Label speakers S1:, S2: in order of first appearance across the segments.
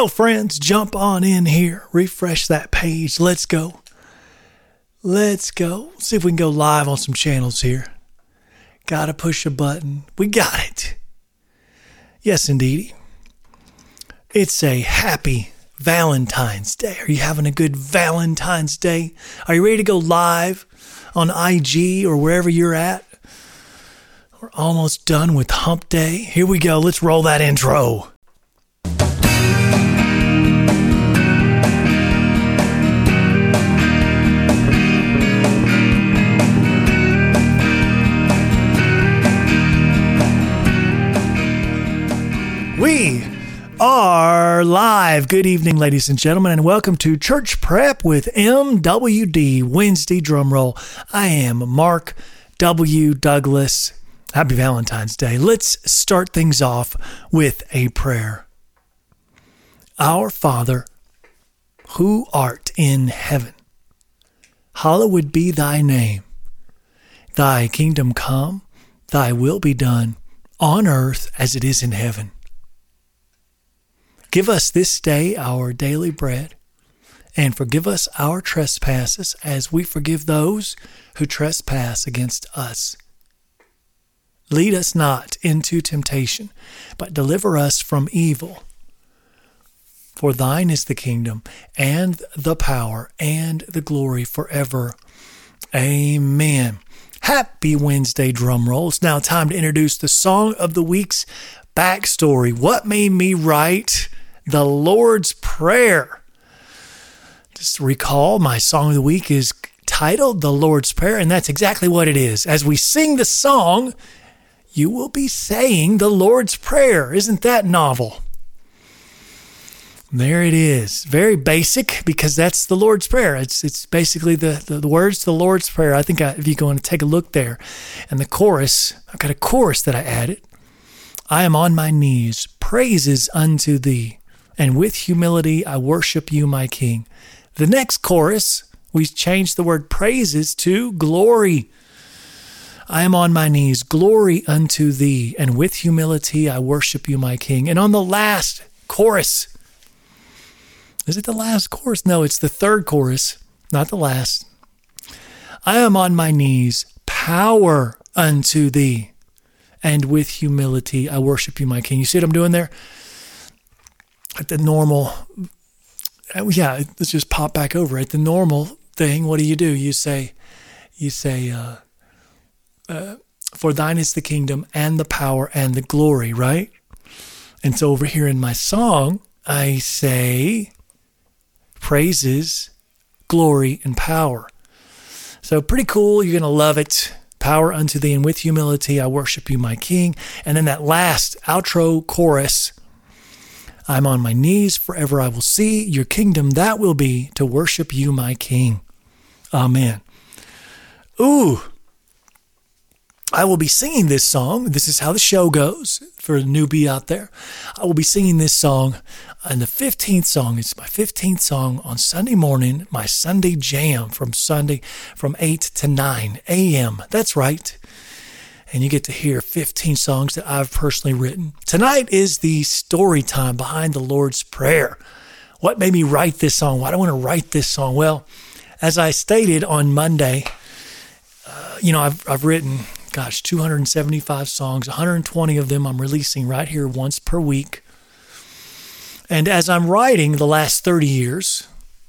S1: Hello, friends. Jump on in here. Refresh that page. Let's go. Let's go. See if we can go live on some channels here. Gotta push a button. We got it. Yes, indeed. It's a happy Valentine's Day. Are you having a good Valentine's Day? Are you ready to go live on IG or wherever you're at? We're almost done with Hump Day. Here we go. Let's roll that intro. We are live. Good evening, ladies and gentlemen, and welcome to Church Prep with MWD Wednesday Drum Roll. I am Mark W. Douglas. Happy Valentine's Day. Let's start things off with a prayer. Our Father, who art in heaven, hallowed be thy name. Thy kingdom come, thy will be done on earth as it is in heaven. Give us this day our daily bread, and forgive us our trespasses as we forgive those who trespass against us. Lead us not into temptation, but deliver us from evil. For thine is the kingdom, and the power, and the glory forever. Amen. Happy Wednesday, drum roll. It's now time to introduce the Song of the Week's backstory. What made me write the Lord's Prayer? Just recall, my Song of the Week is titled The Lord's Prayer, and that's exactly what it is. As we sing the song, you will be saying the Lord's Prayer. Isn't that novel? There it is. Very basic, because that's the Lord's Prayer. It's basically the words to the Lord's Prayer. I think if you go and take a look there, and the chorus, I've got a chorus that I added. I am on my knees, praises unto thee, and with humility I worship you, my King. The next chorus, we changed the word praises to glory. I am on my knees, glory unto thee, and with humility I worship you, my King. And on the last chorus, is it the last chorus? No, it's the third chorus, not the last. I am on my knees, power unto thee, and with humility I worship you, my King. You see what I'm doing there? At the normal, let's just pop back over. At the normal thing, what do? You say, for thine is the kingdom and the power and the glory, right? And so over here in my song, I say praises, glory, and power. So pretty cool. You're going to love it. Power unto thee, and with humility I worship you, my King. And then that last outro chorus, I'm on my knees, forever I will see your kingdom, that will be to worship you, my King. Amen. Ooh, I will be singing this song. This is how the show goes for a newbie out there. I will be singing this song on the 15th song. It's my 15th song on Sunday morning, my Sunday jam from 8 to 9 a.m. That's right. And you get to hear 15 songs that I've personally written. Tonight is the story time behind the Lord's Prayer. What made me write this song? Why do I want to write this song? Well, as I stated on Monday, I've written 275 songs. 120 of them I'm releasing right here once per week. And as I'm writing the last 30 years,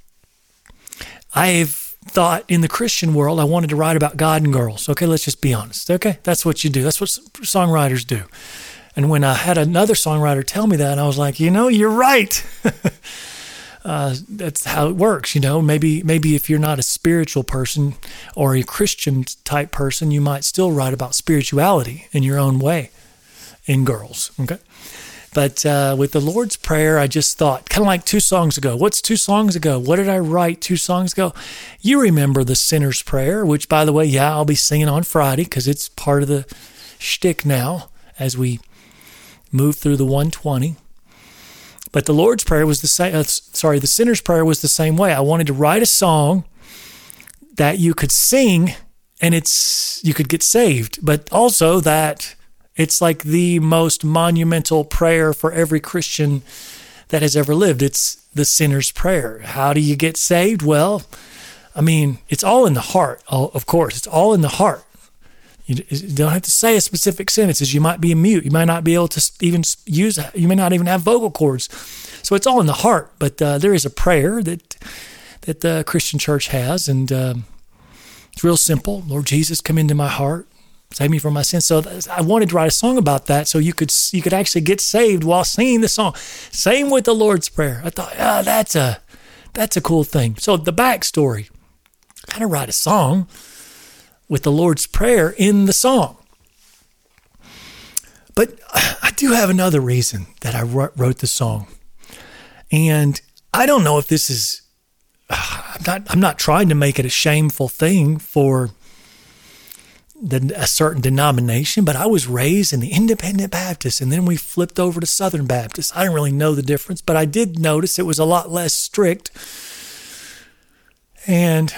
S1: I've thought in the Christian world, I wanted to write about God and girls. Okay, let's just be honest. Okay, that's what you do. That's what songwriters do. And when I had another songwriter tell me that, I was like, you're right. That's how it works. Maybe if you're not a spiritual person or a Christian type person, you might still write about spirituality in your own way in girls. Okay. But with the Lord's Prayer, I just thought, kind of like 2 songs ago. What's 2 songs ago? What did I write 2 songs ago? You remember the Sinner's Prayer, which, by the way, I'll be singing on Friday because it's part of the shtick now as we move through the 120. But the Lord's Prayer was the same. The Sinner's Prayer was the same way. I wanted to write a song that you could sing and you could get saved, but also that it's like the most monumental prayer for every Christian that has ever lived. It's the sinner's prayer. How do you get saved? Well, I mean, it's all in the heart, of course. It's all in the heart. You don't have to say a specific sentences. You might be a mute. You might not be able to even use, you may not even have vocal cords. So it's all in the heart. But there is a prayer that the Christian church has, and it's real simple. Lord Jesus, come into my heart. Save me from my sins. So I wanted to write a song about that so you could actually get saved while singing the song. Same with the Lord's Prayer. I thought, that's a cool thing. So the backstory, I kind of write a song with the Lord's Prayer in the song. But I do have another reason that I wrote the song. And I don't know if this is, I'm not trying to make it a shameful thing for a certain denomination, but I was raised in the Independent Baptist, and then we flipped over to Southern Baptist. I didn't really know the difference, but I did notice it was a lot less strict. And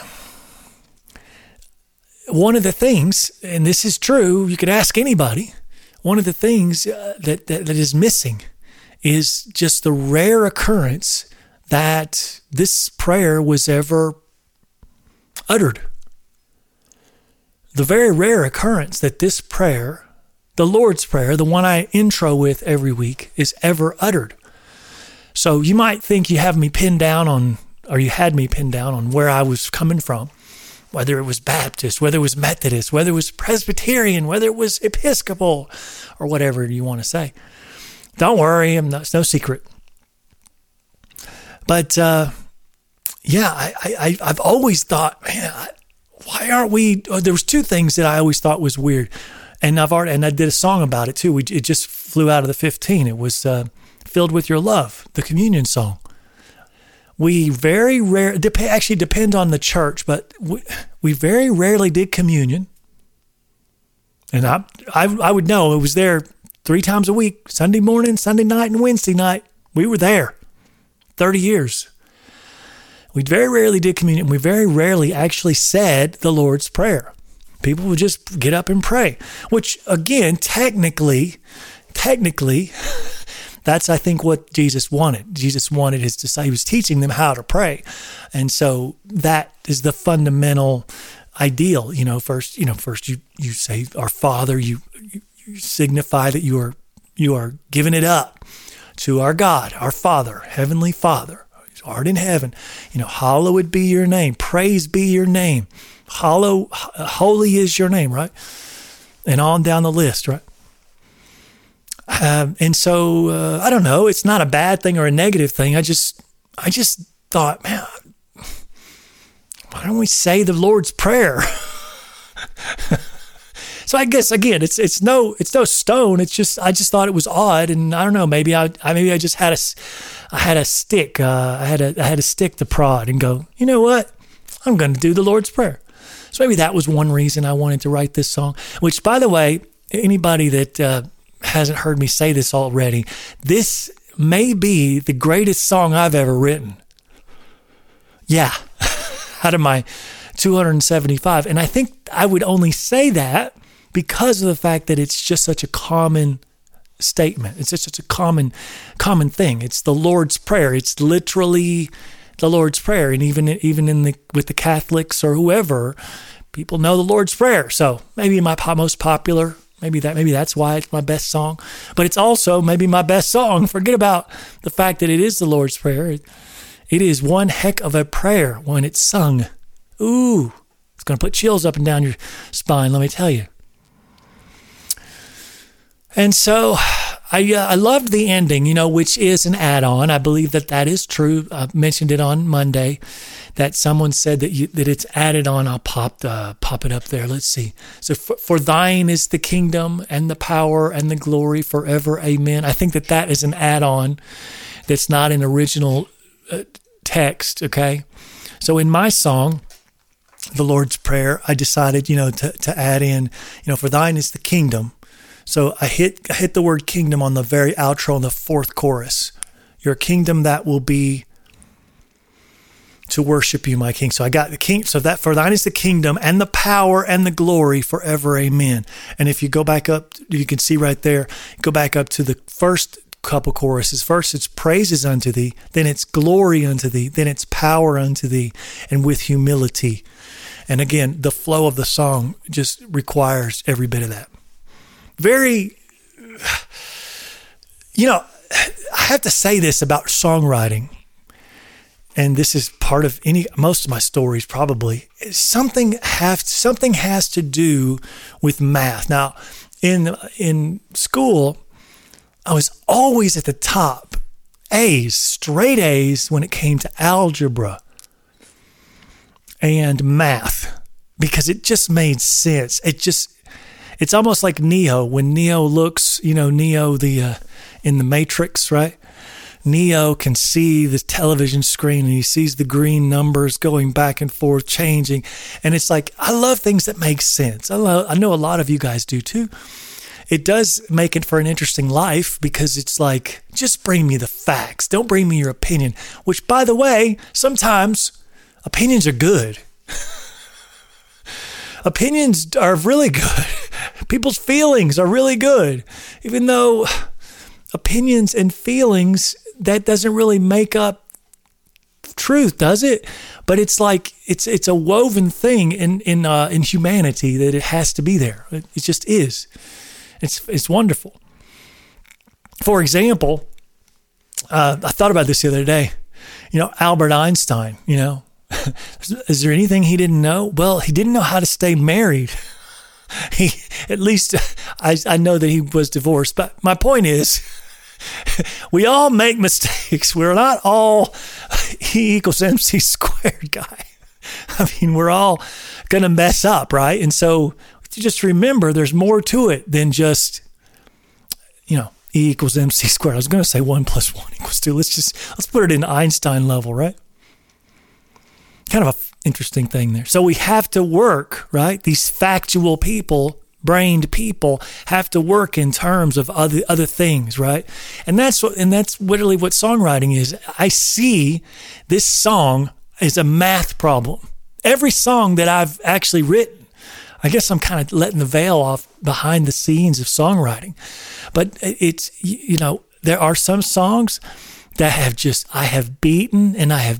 S1: one of the things, and this is true, you could ask anybody, one of the things that is missing is just the rare occurrence that this prayer was ever uttered. The very rare occurrence that this prayer, the Lord's Prayer, the one I intro with every week, is ever uttered. So you might think you have me pinned down on, or you had me pinned down on where I was coming from, whether it was Baptist, whether it was Methodist, whether it was Presbyterian, whether it was Episcopal, or whatever you want to say. Don't worry, it's no secret. But I've always thought, man, why aren't we? There was two things that I always thought was weird, and I did a song about it too. It just flew out of the 15. It was "Filled with Your Love," the communion song. We very rare, actually depend on the church, but we very rarely did communion. And I would know it was there 3 times a week: Sunday morning, Sunday night, and Wednesday night. We were there 30 years. We very rarely did communion. We very rarely actually said the Lord's Prayer. People would just get up and pray, which again, technically, that's, I think, what Jesus wanted. Jesus wanted his disciples. He was teaching them how to pray. And so that is the fundamental ideal. First you say, "Our Father," you signify that you are giving it up to our God, our Father, Heavenly Father, art in heaven. Hallowed be your name. Praise be your name. Holy is your name, right? And on down the list, right? And so I don't know. It's not a bad thing or a negative thing. I just thought, man, why don't we say the Lord's Prayer? So I guess again, it's no stone. It's just I just thought it was odd, and I don't know. Maybe I just had a stick. I had a stick to prod and go. You know what? I'm going to do the Lord's Prayer. So maybe that was one reason I wanted to write this song. Which, by the way, anybody that hasn't heard me say this already, this may be the greatest song I've ever written. Yeah, out of my 275, and I think I would only say that because of the fact that it's just such a common statement. It's just such a common thing. It's the Lord's Prayer. It's literally the Lord's Prayer, and even with the Catholics or whoever, people know the Lord's Prayer. So maybe my most popular. Maybe that's why it's my best song. But it's also maybe my best song. Forget about the fact that it is the Lord's Prayer. It is one heck of a prayer when it's sung. Ooh, it's going to put chills up and down your spine, let me tell you. And so I loved the ending, which is an add-on. I believe that is true. I mentioned it on Monday that someone said that it's added on. I'll pop it up there. Let's see. So for thine is the kingdom and the power and the glory forever. Amen. I think that is an add-on that's not an original text. Okay. So in my song, the Lord's Prayer, I decided, to add in, for thine is the kingdom. So I hit the word kingdom on the very outro in the 4th chorus. Your kingdom that will be to worship you, my King. So I got the king. So that for thine is the kingdom and the power and the glory forever. Amen. And if you go back up, you can see right there, go back up to the first couple choruses. First, it's praises unto thee, then it's glory unto thee, then it's power unto thee, and with humility. And again, the flow of the song just requires every bit of that. Very, I have to say this about songwriting, and this is part of most of my stories probably. Something has to do with math. Now, in school, I was always at the top, A's, straight A's when it came to algebra and math, because it just made sense. It's almost like Neo, when Neo looks, Neo in the Matrix, right? Neo can see the television screen and he sees the green numbers going back and forth, changing. And it's like, I love things that make sense. I know a lot of you guys do too. It does make it for an interesting life, because it's like, just bring me the facts. Don't bring me your opinion, which, by the way, sometimes opinions are good. Opinions are really good. People's feelings are really good. Even though opinions and feelings, that doesn't really make up truth, does it? But it's like, it's a woven thing in humanity, that it has to be there. It just is. It's wonderful. For example, I thought about this the other day. Albert Einstein, is there anything he didn't know? Well, he didn't know how to stay married. At least I know that he was divorced. But my point is, we all make mistakes. We're not all E equals MC squared guy. I mean, we're all going to mess up, right? And so just remember, there's more to it than just, E equals MC squared. I was going to say 1 + 1 = 2. Let's put it in Einstein level, right? Kind of an interesting thing there. So we have to work, right? These factual people, brained people, have to work in terms of other things, right? And that's literally what songwriting is. I see this song as a math problem. Every song that I've actually written, I guess I'm kind of letting the veil off behind the scenes of songwriting. But it's, there are some songs that I have beaten,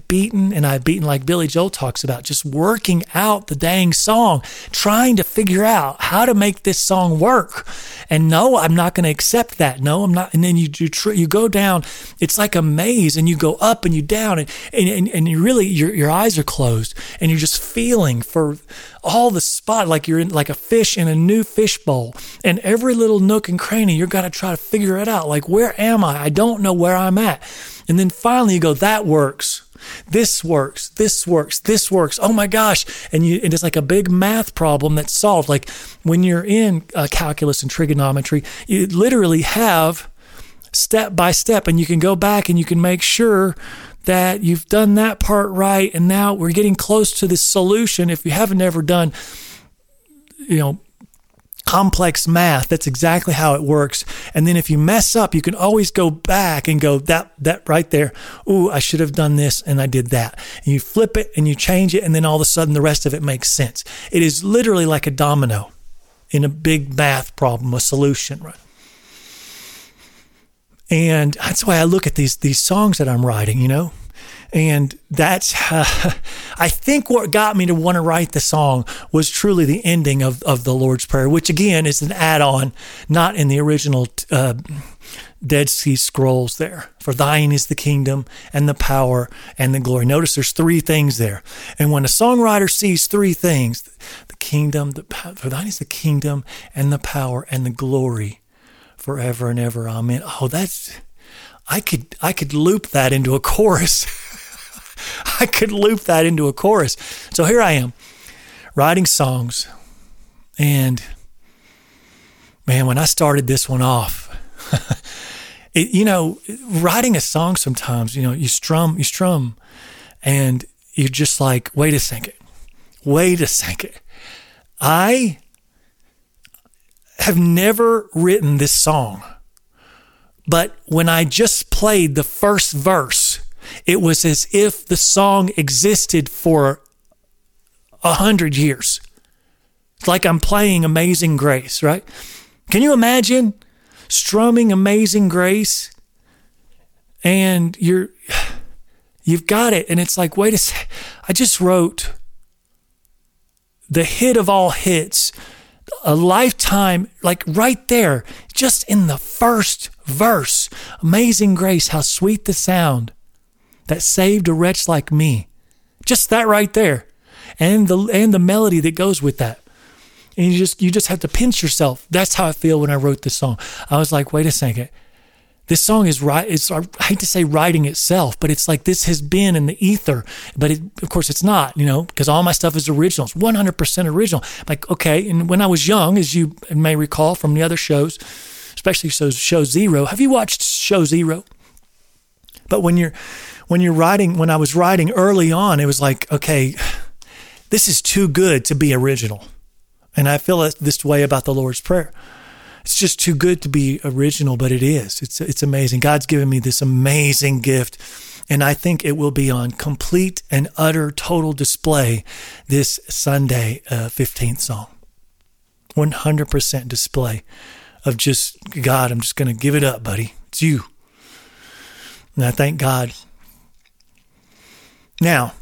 S1: like Billy Joel talks about, just working out the dang song, trying to figure out how to make this song work. And no, I'm not going to accept that. No, I'm not. And then you go down. It's like a maze, and you go up and you down, and you really, your eyes are closed, and you're just feeling for all the spot, like you're in like a fish in a new fish bowl, and every little nook and cranny, you're going to try to figure it out. Like, where am I? I don't know where I'm at. And then finally you go, that works. This works. This works. This works. Oh my gosh. And it's like a big math problem that's solved. Like when you're in calculus and trigonometry, you literally have step by step, and you can go back and you can make sure that you've done that part right. And now we're getting close to this solution. If you haven't ever done, complex math, that's exactly how it works. And then if you mess up, you can always go back and go, that right there, ooh, I should have done this, and I did that. And you flip it and you change it, and then all of a sudden the rest of it makes sense. It is literally like a domino in a big math problem, a solution, right? And that's why I look at these songs that I'm writing, And that's, I think what got me to want to write the song was truly the ending of the Lord's Prayer, which again is an add-on, not in the original Dead Sea Scrolls there. For thine is the kingdom and the power and the glory. Notice there's 3 things there. And when a songwriter sees 3 things, the kingdom, for thine is the kingdom and the power and the glory forever and ever. Amen. Oh, I could loop that into a chorus. I could loop that into a chorus. So here I am writing songs. And man, when I started this one off, writing a song sometimes, you strum and you're just like, wait a second. I have never written this song, but when I just played the first verse, it was as if the song existed for 100 years. It's like I'm playing Amazing Grace, right? Can you imagine strumming Amazing Grace and you've got it. And it's like, wait a sec, I just wrote the hit of all hits, a lifetime, like right there, just in the first verse. Amazing grace, how sweet the sound that saved a wretch like me. Just that right there. And the melody that goes with that. And you just have to pinch yourself. That's how I feel when I wrote this song. I was like, wait a second. This song is right. I hate to say writing itself, but it's like this has been in the ether. But of course it's not, because all my stuff is original. It's 100% original. Like, okay. And when I was young, as you may recall from the other shows, especially show Zero. Have you watched show Zero? But when I was writing early on, it was like, okay, this is too good to be original. And I feel this way about the Lord's Prayer. It's just too good to be original, but it is. It's amazing. God's given me this amazing gift, and I think it will be on complete and utter total display this Sunday 15th song. 100% display of just, God, I'm just going to give it up, buddy. It's you. And I thank God. Now,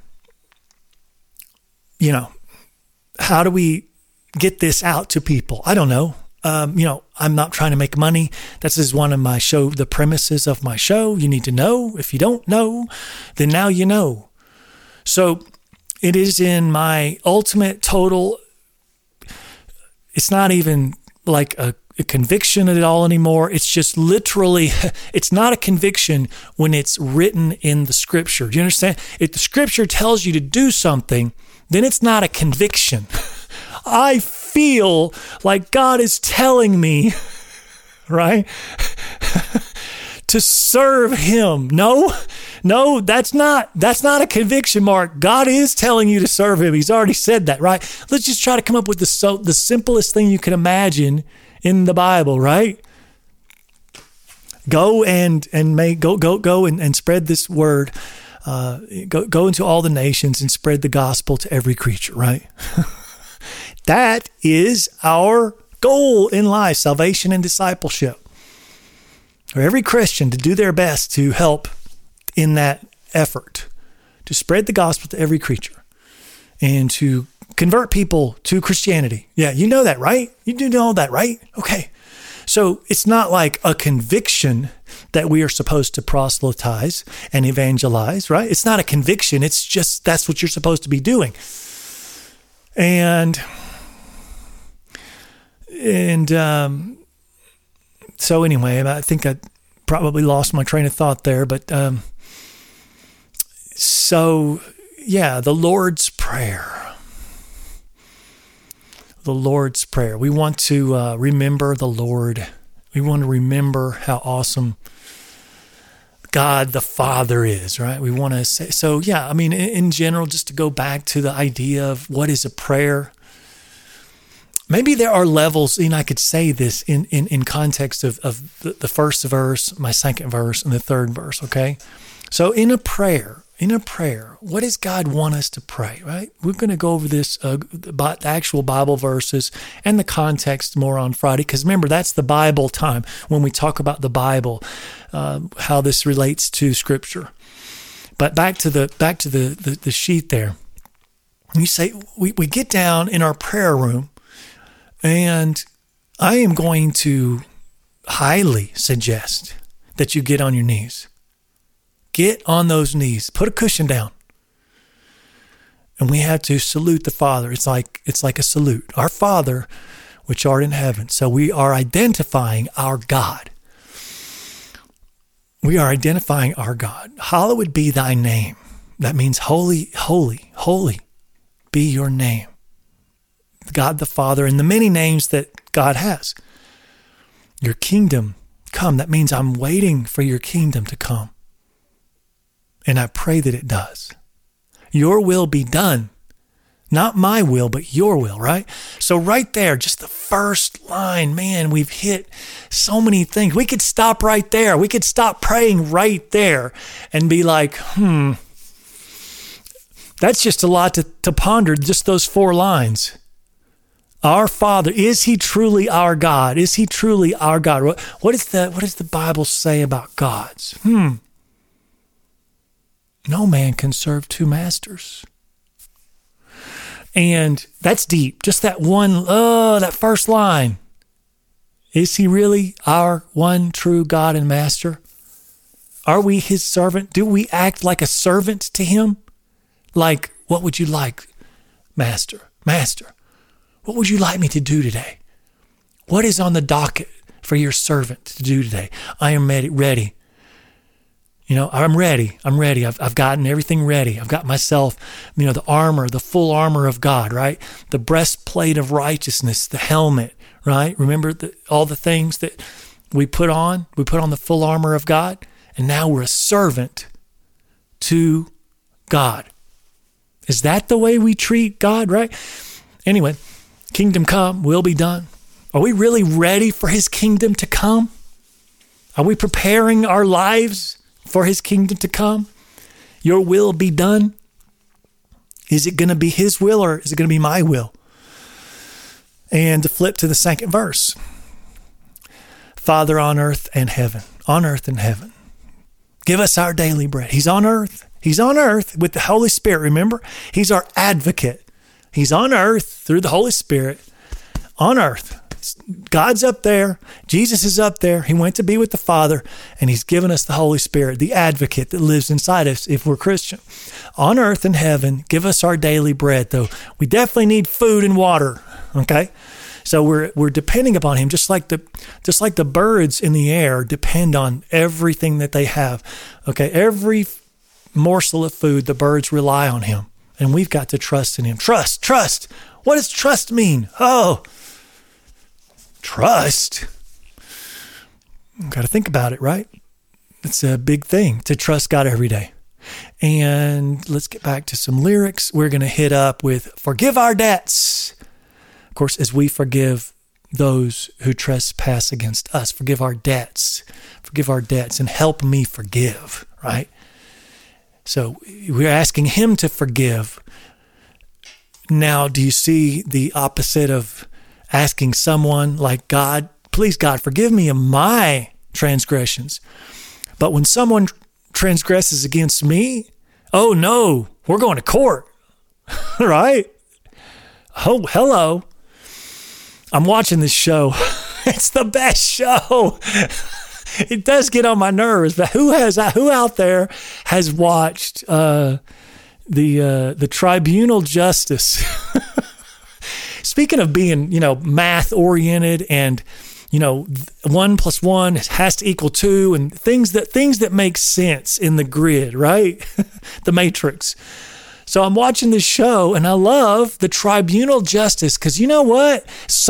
S1: how do we get this out to people? I don't know. I'm not trying to make money. This is one of the premises of my show. You need to know. If you don't know, then now you know. So it is in my ultimate total, it's not even like a conviction at all anymore. It's just literally, it's not a conviction when it's written in the scripture. Do you understand? If the scripture tells you to do something, then it's not a conviction. I feel like God is telling me, right, to serve him. No, that's not a conviction, Mark. God is telling you to serve him. He's already said that, right? Let's just try to come up with the simplest thing you can imagine in the Bible, right? Go and spread this word. Go into all the nations and spread the gospel to every creature, right? That is our goal in life, salvation and discipleship. For every Christian to do their best to help in that effort, to spread the gospel to every creature and to convert people to Christianity. Yeah, you know that, right? You do know that, right? Okay. So it's not like a conviction that we are supposed to proselytize and evangelize, right? It's not a conviction. It's just that's what you're supposed to be doing. And so anyway, I think I probably lost my train of thought there, but so yeah, the Lord's Prayer. The Lord's Prayer. We want to remember the Lord. We want to remember how awesome God the Father is, right? We want to say, so yeah, I mean, in general, just to go back to the idea of what is a prayer. Maybe there are levels, and I could say this in context of the first verse, my second verse, and the third verse, okay? So in a prayer, what does God want us to pray, right? We're going to go over this, the actual Bible verses and the context more on Friday, because remember, that's the Bible time when we talk about the Bible, how this relates to Scripture. But back to the sheet there. You say, we get down in our prayer room, and I am going to highly suggest that you get on your knees. Get on those knees. Put a cushion down. And we have to salute the Father. It's like a salute. Our Father, which art in heaven. So we are identifying our God. We are identifying our God. Hallowed be thy name. That means holy, holy, holy be your name. God the Father, and the many names that God has. Your kingdom come. That means I'm waiting for your kingdom to come. And I pray that it does. Your will be done. Not my will, but your will, right? So right there, just the first line, man, we've hit so many things. We could stop right there. We could stop praying right there and be like, that's just a lot to ponder, just those 4 lines. Our Father, is he truly our God? Is he truly our God? What does the Bible say about gods? No man can serve two masters. And that's deep. Just that that first line. Is he really our one true God and master? Are we his servant? Do we act like a servant to him? Like, what would you like, master? Master, what would you like me to do today? What is on the docket for your servant to do today? I am ready. I'm ready. I've gotten everything ready. I've got myself, the armor, the full armor of God, right? The breastplate of righteousness, the helmet, right? Remember all the things that we put on? We put on the full armor of God, and now we're a servant to God. Is that the way we treat God, right? Anyway, kingdom come, will be done. Are we really ready for his kingdom to come? Are we preparing our lives for his kingdom to come? Your will be done. Is it going to be his will or is it going to be my will? And to flip to the second verse. Father on earth and heaven. On earth and heaven. Give us our daily bread. He's on earth. He's on earth with the Holy Spirit. Remember? He's our advocate. He's on earth through the Holy Spirit. On earth. God's up there. Jesus is up there. He went to be with the Father, and he's given us the Holy Spirit, the advocate that lives inside us if we're Christian. On earth and heaven, give us our daily bread, though we definitely need food and water, okay? So we're depending upon him, just like the birds in the air depend on everything that they have, okay? Every morsel of food, the birds rely on him, and we've got to trust in him. Trust. What does trust mean? Oh, trust. Got to think about it, right? It's a big thing to trust God every day. And let's get back to some lyrics. We're going to hit up with forgive our debts. Of course, as we forgive those who trespass against us, forgive our debts, and help me forgive, right? So we're asking him to forgive. Now, do you see the opposite of asking someone like God, please God, forgive me of my transgressions. But when someone transgresses against me, oh no, we're going to court, right? Oh, hello. I'm watching this show. It's the best show. It does get on my nerves, but who out there has watched the Tribunal Justice? Speaking of being, math oriented and, 1 + 1 has to equal 2 and things that make sense in the grid, right? The Matrix. So I'm watching this show and I love the Tribunal Justice because you know what?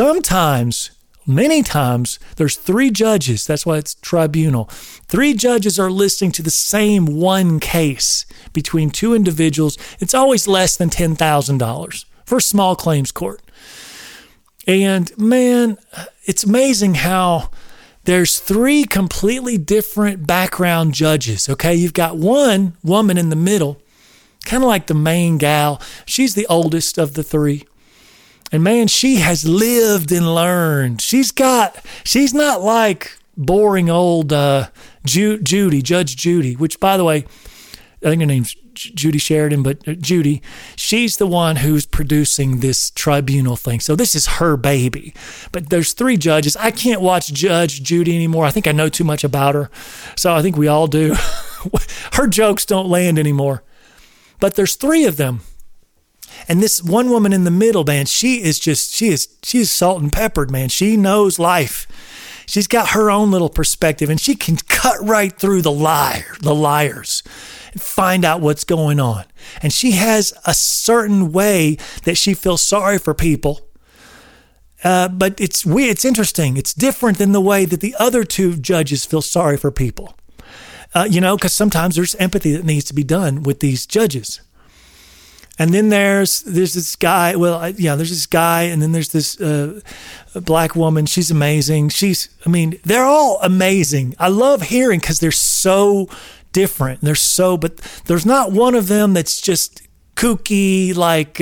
S1: Many times, there's 3 judges. That's why it's tribunal. 3 judges are listening to the same one case between 2 individuals. It's always less than $10,000 for a small claims court. And man, it's amazing how there's 3 completely different background judges. Okay, you've got one woman in the middle, kind of like the main gal. She's the oldest of the 3. And man, she has lived and learned. She's not like boring old Judge Judy, which by the way, I think her name's Judy Sheridan, but Judy, she's the one who's producing this tribunal thing. So this is her baby. But there's 3 judges. I can't watch Judge Judy anymore. I think I know too much about her. So I think we all do. Her jokes don't land anymore. But there's 3 of them. And this one woman in the middle, man, she is salt and peppered, man. She knows life. She's got her own little perspective, and she can cut right through the liars, and find out what's going on. And she has a certain way that she feels sorry for people. But it's weird. It's interesting. It's different than the way that the other 2 judges feel sorry for people. Because sometimes there's empathy that needs to be done with these judges. And then there's this guy. There's this guy, and then there's this black woman. She's amazing. They're all amazing. I love hearing because they're so different. But there's not one of them that's just kooky, like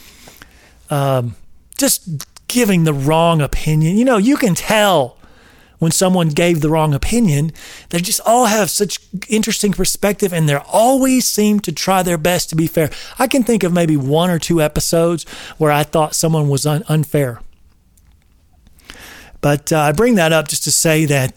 S1: just giving the wrong opinion. You can tell when someone gave the wrong opinion. They just all have such interesting perspective, and they always seem to try their best to be fair. I can think of maybe 1 or 2 episodes where I thought someone was unfair. But I bring that up just to say that,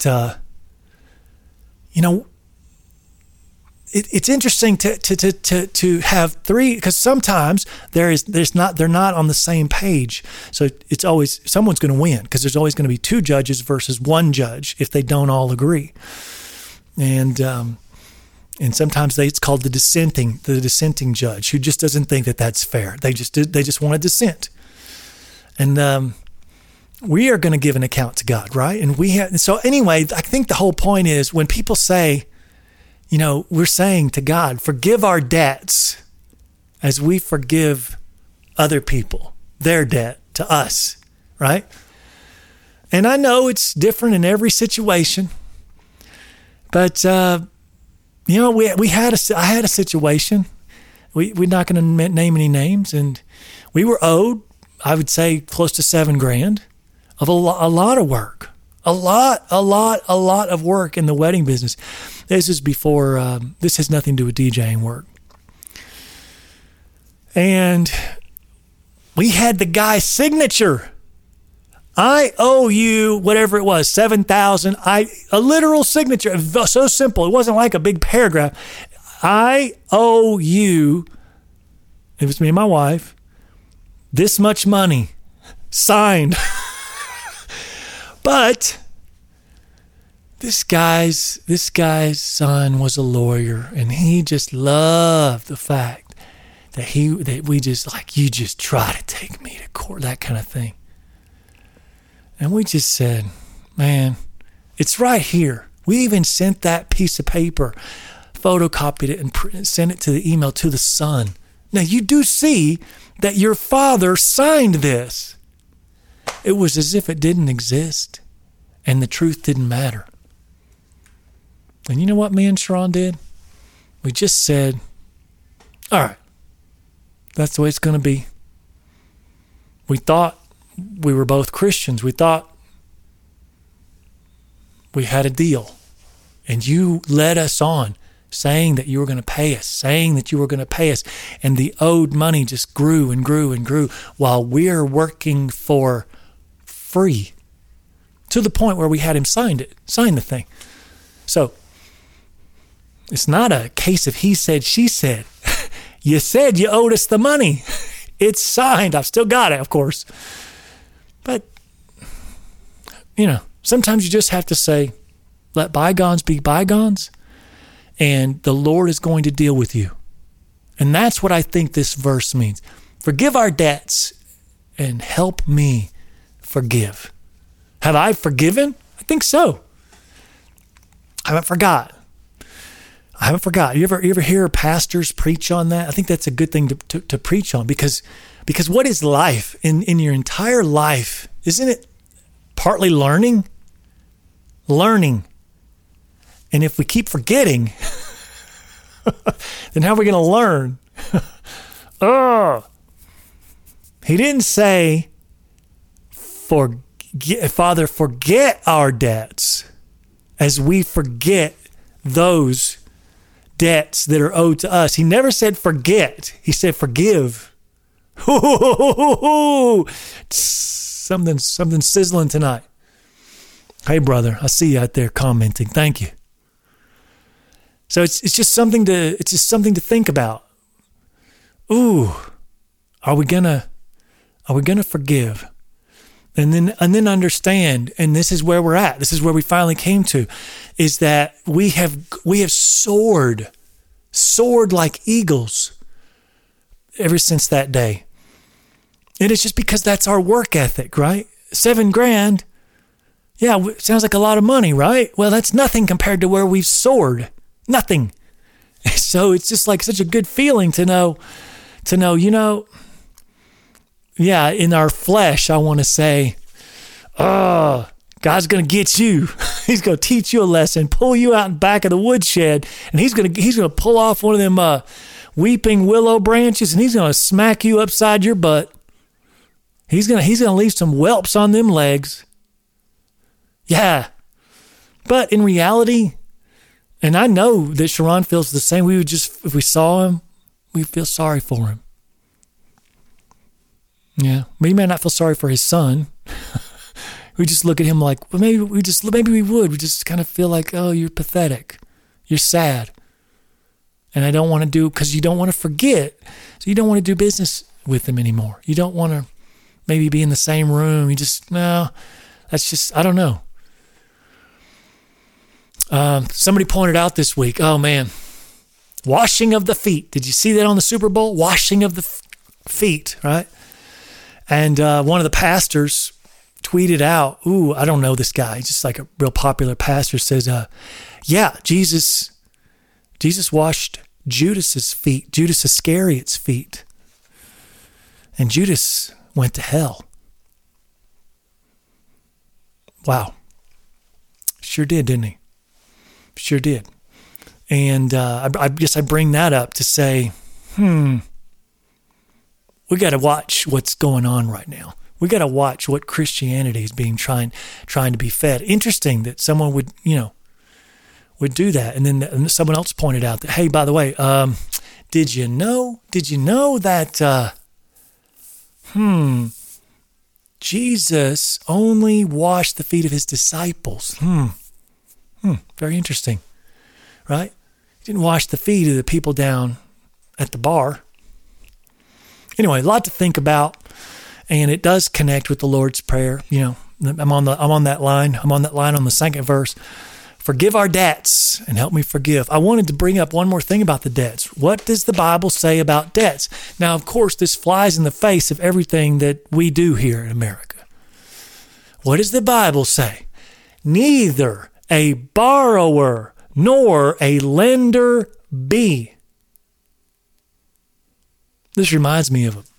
S1: it's interesting to have 3, because sometimes they're not on the same page. So it's always someone's going to win, because there's always going to be 2 judges versus 1 judge if they don't all agree. And sometimes it's called the dissenting judge, who just doesn't think that that's fair. They just want to dissent. And we are going to give an account to God, right? And so anyway, I think the whole point is when people say, we're saying to God, forgive our debts as we forgive other people, their debt to us, right? And I know it's different in every situation, but, I had a situation. We're not going to name any names, and we were owed, I would say, close to $7,000 of a lot of work. A lot of work in the wedding business. This is before, this has nothing to do with DJing work. And we had the guy's signature. I owe you whatever it was, $7,000. A literal signature, so simple. It wasn't like a big paragraph. I owe you, it was me and my wife, this much money, signed. But this guy's son was a lawyer, and he just loved the fact that we just like, you just try to take me to court, that kind of thing. And we just said, man, it's right here. We even sent that piece of paper, photocopied it, and sent it to the email to the son. Now you do see that your father signed this. It was as if it didn't exist and the truth didn't matter. And you know what me and Sharon did? We just said, all right, that's the way it's going to be. We thought we were both Christians. We thought we had a deal. And you led us on, saying that you were going to pay us, And the owed money just grew and grew and grew while we're working for free, to the point where we had him sign the thing. So it's not a case of he said, she said. You said you owed us the money. It's signed. I've still got it, of course. But, sometimes you just have to say, let bygones be bygones, and the Lord is going to deal with you. And that's what I think this verse means. Forgive our debts and help me forgive. Have I forgiven? I think so. I haven't forgot. You ever hear pastors preach on that? I think that's a good thing to preach on, because what is life in your entire life? Isn't it partly learning? Learning. And if we keep forgetting, then how are we going to learn? He didn't say, Father, forget our debts as we forget those debts that are owed to us. He never said forget. He said forgive. Something sizzling tonight. Hey, brother, I see you out there commenting. Thank you. So it's just something to think about. Ooh, are we gonna forgive? And then understand, and this is where we're at. This is where we finally came to, is that we have soared like eagles ever since that day. And it's just because that's our work ethic, right? $7,000, yeah, sounds like a lot of money, right? Well, that's nothing compared to where we've soared. Nothing. So it's just like such a good feeling to know, yeah, in our flesh, I want to say, God's going to get you. He's going to teach you a lesson, pull you out in back of the woodshed, and he's going to pull off one of them weeping willow branches, and he's going to smack you upside your butt. He's going to leave some whelps on them legs. Yeah, But in reality, and I know that Sharon feels the same, we would just, if we saw him, we'd feel sorry for him. Yeah, we may not feel sorry for his son. We just look at him like, well, maybe we would. We just kind of feel like, oh, you're pathetic. You're sad. And I don't want to do, because you don't want to forget. So you don't want to do business with him anymore. You don't want to maybe be in the same room. You just, no, that's just, I don't know. Somebody pointed out this week, oh man, washing of the feet. Did you see that on the Super Bowl? Washing of the feet, right? And one of the pastors tweeted out, ooh, I don't know this guy, just like a real popular pastor, says, yeah, Jesus washed Judas's feet, Judas Iscariot's feet. And Judas went to hell. Wow. Sure did, didn't he? Sure did. And I guess I bring that up to say, we got to watch what's going on right now. We got to watch what Christianity is being trying to be fed. Interesting that someone would do that. And then someone else pointed out that, hey, by the way, did you know that Jesus only washed the feet of his disciples? Very interesting, right? He didn't wash the feet of the people down at the bar. Anyway, a lot to think about, and it does connect with the Lord's Prayer. You know, I'm on that line. I'm on that line on the second verse. Forgive our debts and help me forgive. I wanted to bring up one more thing about the debts. What does the Bible say about debts? Now, of course, this flies in the face of everything that we do here in America. What does the Bible say? Neither a borrower nor a lender be. This reminds me of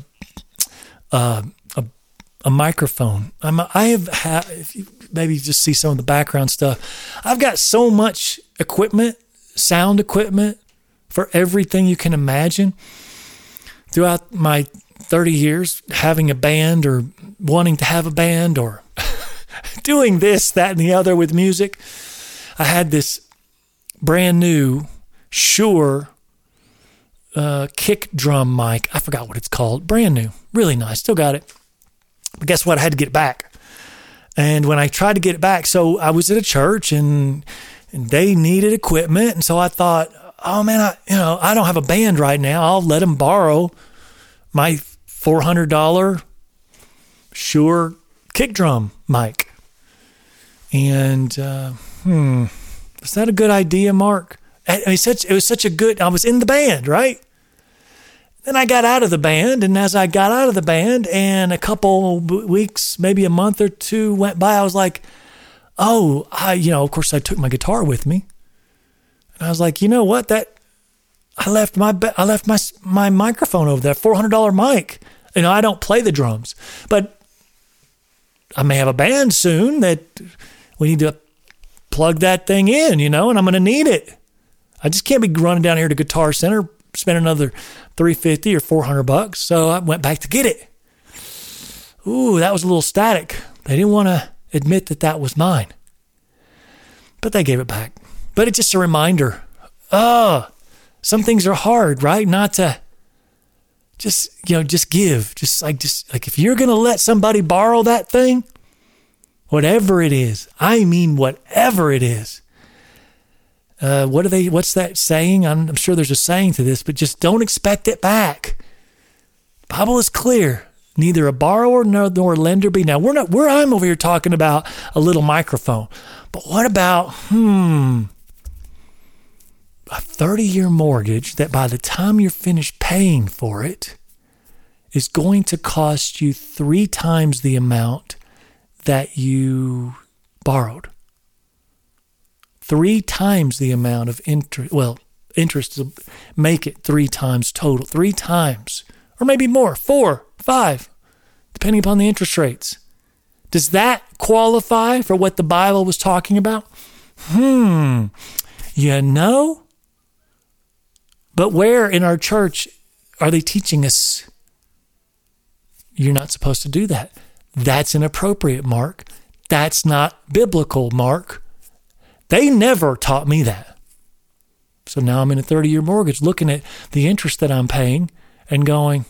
S1: a microphone. If you maybe just see some of the background stuff. I've got so much equipment, sound equipment for everything you can imagine. Throughout my 30 years having a band or wanting to have a band or doing this, that, and the other with music, I had this brand new Shure kick drum mic. I forgot what it's called. Brand new. Really nice. Still got it. But guess what? I had to get it back. And when I tried to get it back, so I was at a church and they needed equipment. And so I thought, oh man, I don't have a band right now. I'll let them borrow my $400 Shure kick drum mic. And, was that a good idea, Mark? It was such a good, I was in the band, right? Then I got out of the band, and as I got out of the band and a couple weeks, maybe a month or two went by, I was like, of course I took my guitar with me. And I was like, you know what? I left my microphone over there, $400 mic. I don't play the drums, but I may have a band soon that we need to plug that thing in, and I'm going to need it. I just can't be running down here to Guitar Center, spend another $350 or $400. So I went back to get it. Ooh, that was a little static. They didn't want to admit that was mine, but they gave it back. But it's just a reminder. Some things are hard, right? Not to just give. Just like if you're going to let somebody borrow that thing, whatever it is, I mean, whatever it is. What's that saying? I'm sure there's a saying to this, but just don't expect it back. The Bible is clear. Neither a borrower nor a lender be. Now, I'm over here talking about a little microphone. But what about, a 30-year mortgage that by the time you're finished paying for it is going to cost you 3 times the amount that you borrowed? 3 times the amount of interest. Well, interest will make it 3 times total. 3 times. Or maybe more. 4, 5. Depending upon the interest rates. Does that qualify for what the Bible was talking about? But where in our church are they teaching us you're not supposed to do that? That's inappropriate, Mark. That's not biblical, Mark. They never taught me that. So now I'm in a 30-year mortgage looking at the interest that I'm paying and going,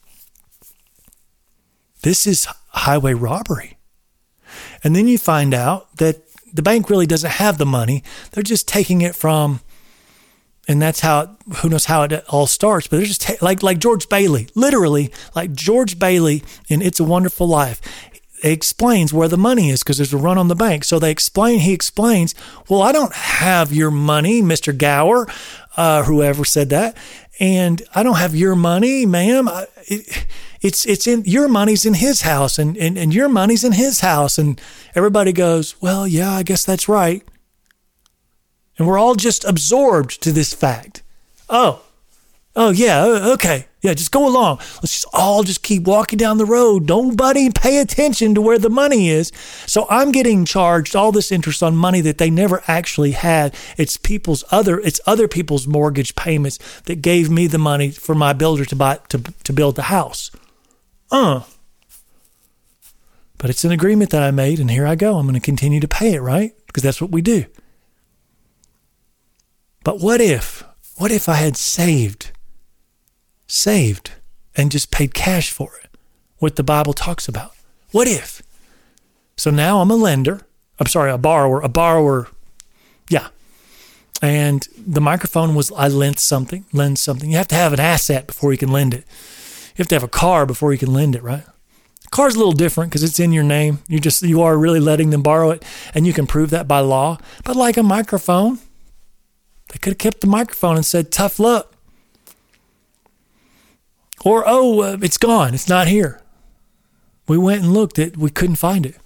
S1: this is highway robbery. And then you find out that the bank really doesn't have the money. They're just taking it from, and that's how, who knows how it all starts, but they're just like George Bailey, literally like George Bailey in It's a Wonderful Life. It explains where the money is because there's a run on the bank. So he explains, well, I don't have your money, Mr. Gower, whoever said that. And I don't have your money, ma'am. It's in, your money's in his house and your money's in his house. And everybody goes, well, yeah, I guess that's right. And we're all just absorbed to this fact. Oh, yeah, okay. Yeah, just go along. Let's just all just keep walking down the road. Nobody pay attention to where the money is. So I'm getting charged all this interest on money that they never actually had. It's other people's mortgage payments that gave me the money for my builder to build the house. But it's an agreement that I made, and here I go. I'm going to continue to pay it, right? Because that's what we do. But what if I had saved and just paid cash for it, what the Bible talks about? What if? So now I'm a borrower. Yeah. And the microphone was, I lent something. You have to have an asset before you can lend it. You have to have a car before you can lend it, right? The car's a little different because it's in your name. You are really letting them borrow it, and you can prove that by law. But like a microphone, they could have kept the microphone and said, tough luck. Or, it's gone. It's not here. We went and looked. We couldn't find it.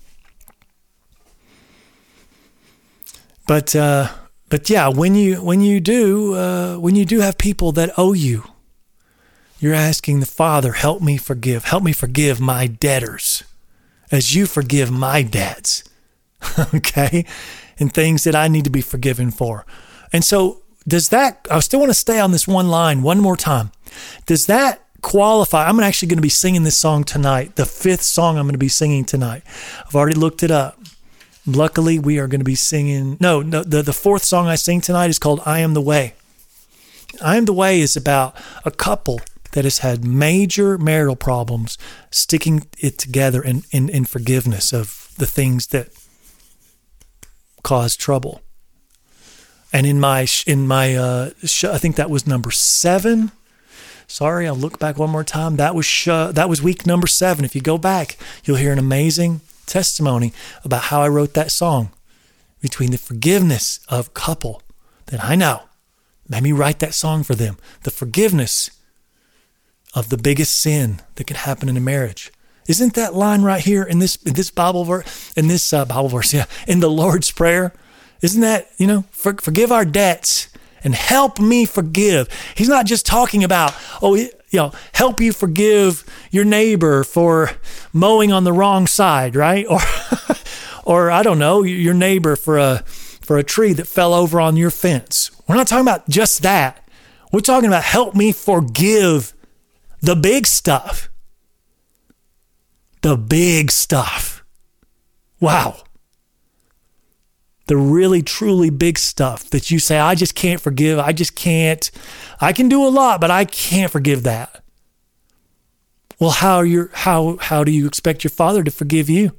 S1: But yeah, when you do have people that owe you, you're asking the Father, help me forgive my debtors as you forgive my debts. Okay? And things that I need to be forgiven for. And so I still want to stay on this one line one more time. Does that qualify? I'm actually going to be singing this song tonight, the 5th song I'm going to be singing tonight. I've already looked it up. Luckily, we are going to be singing, the 4th song I sing tonight is called I Am the Way. I Am the Way is about a couple that has had major marital problems, sticking it together in forgiveness of the things that cause trouble. And in my show, I think that was number 7. Sorry, I'll look back one more time. That was week number 7. If you go back, you'll hear an amazing testimony about how I wrote that song between the forgiveness of couple that I know made me write that song for them. The forgiveness of the biggest sin that can happen in a marriage. Isn't that line right here in this Bible verse, in the Lord's Prayer? Isn't that, forgive our debts and help me forgive. He's not just talking about, help you forgive your neighbor for mowing on the wrong side, right? Or I don't know, your neighbor for a tree that fell over on your fence. We're not talking about just that. We're talking about help me forgive the big stuff. The big stuff. Wow. The really, truly big stuff that you say, I just can't forgive. I can do a lot, but I can't forgive that. Well, how do you expect your Father to forgive you?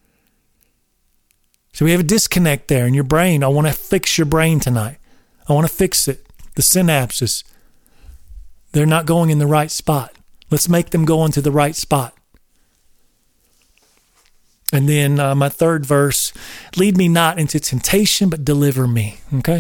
S1: So we have a disconnect there in your brain. I want to fix your brain tonight. I want to fix it. The synapses, they're not going in the right spot. Let's make them go into the right spot. And then my 3rd verse, lead me not into temptation, but deliver me. Okay?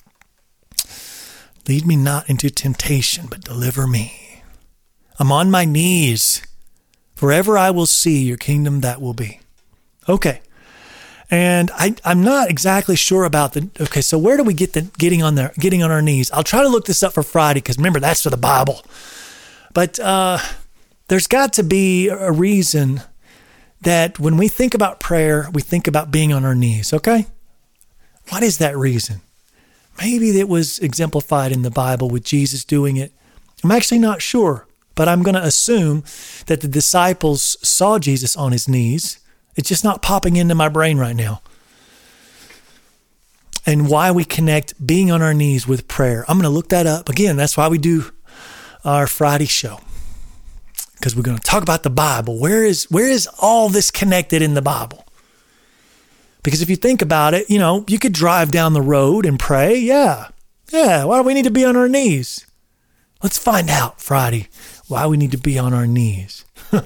S1: Lead me not into temptation, but deliver me. I'm on my knees. Forever I will see your kingdom that will be. Okay. And I'm not exactly sure about so where do we get the getting on our knees? I'll try to look this up for Friday because remember, that's for the Bible. But there's got to be a reason that when we think about prayer, we think about being on our knees, okay? What is that reason? Maybe it was exemplified in the Bible with Jesus doing it. I'm actually not sure, but I'm going to assume that the disciples saw Jesus on his knees. It's just not popping into my brain right now. and why we connect being on our knees with prayer. I'm going to look that up. Again, that's why we do our Friday show, because we're going to talk about the Bible. Where is all this connected in the Bible? Because if you think about it, you could drive down the road and pray. Yeah. Why do we need to be on our knees? Let's find out Friday why we need to be on our knees.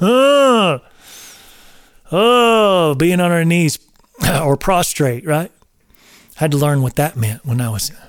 S1: Oh, being on our knees or prostrate, right? I had to learn what that meant when I was in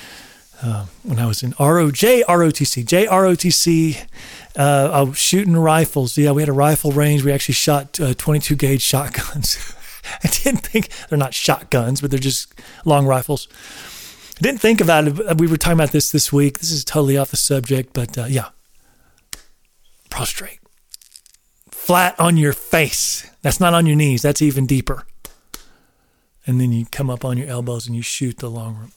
S1: JROTC. I was shooting rifles. Yeah, we had a rifle range. We actually shot 22 gauge shotguns. I didn't think they're not shotguns, but they're just long rifles. I didn't think about it. We were talking about this week. This is totally off the subject, but prostrate, flat on your face. That's not on your knees. That's even deeper. And then you come up on your elbows and you shoot the long.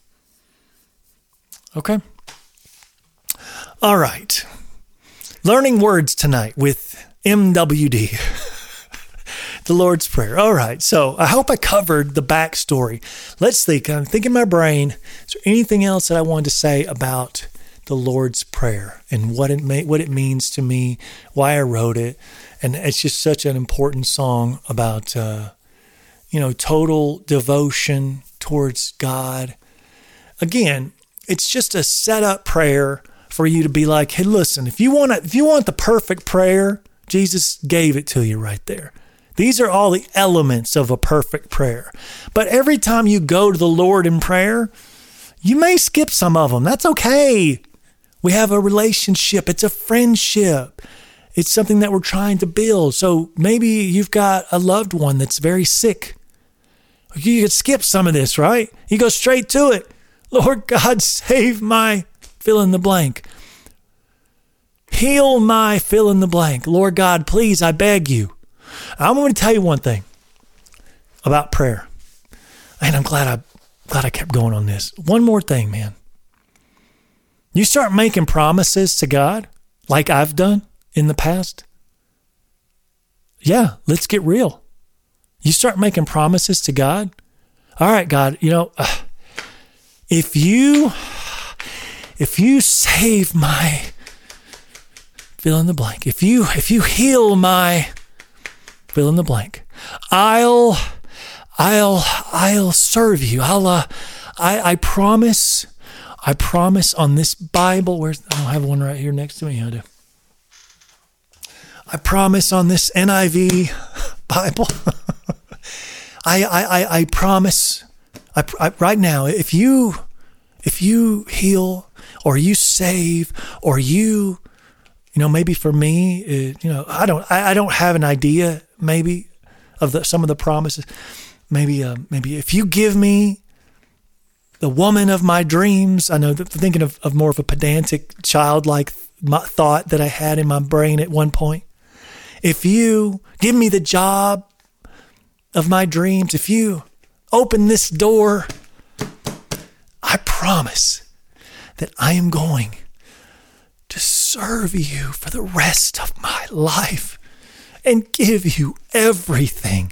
S1: Okay. All right. Learning words tonight with MWD. The Lord's Prayer. All right. So I hope I covered the backstory. Let's think. I'm thinking in my brain, is there anything else that I wanted to say about the Lord's Prayer and what it means to me, why I wrote it? And it's just such an important song about, total devotion towards God. Again, it's just a set up prayer for you to be like, hey, listen, if you want the perfect prayer, Jesus gave it to you right there. These are all the elements of a perfect prayer. But every time you go to the Lord in prayer, you may skip some of them. That's okay. We have a relationship. It's a friendship. It's something that we're trying to build. So maybe you've got a loved one that's very sick. You could skip some of this, right? You go straight to it. Lord God, save my fill in the blank. Heal my fill in the blank. Lord God, please, I beg you. I'm going to tell you one thing about prayer. And I'm glad I kept going on this. One more thing, man. You start making promises to God like I've done in the past. Yeah, let's get real. You start making promises to God. All right, God, if you save my fill in the blank, if you heal my fill in the blank, I'll serve you. I promise on this Bible. I don't have one right here next to me. I do. I promise on this NIV Bible. I promise. Right now, if you heal or you save or you maybe for me, I don't have an idea maybe of some of the promises. Maybe if you give me the woman of my dreams. I know that thinking of more of a pedantic, childlike thought that I had in my brain at one point. If you give me the job of my dreams, if you open this door, I promise that I am going to serve you for the rest of my life and give you everything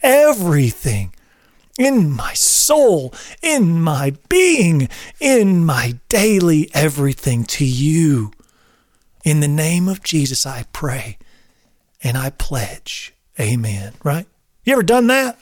S1: in my soul, in my being, in my daily everything to you. In the name of Jesus, I pray and I pledge. Amen. Right? You ever done that?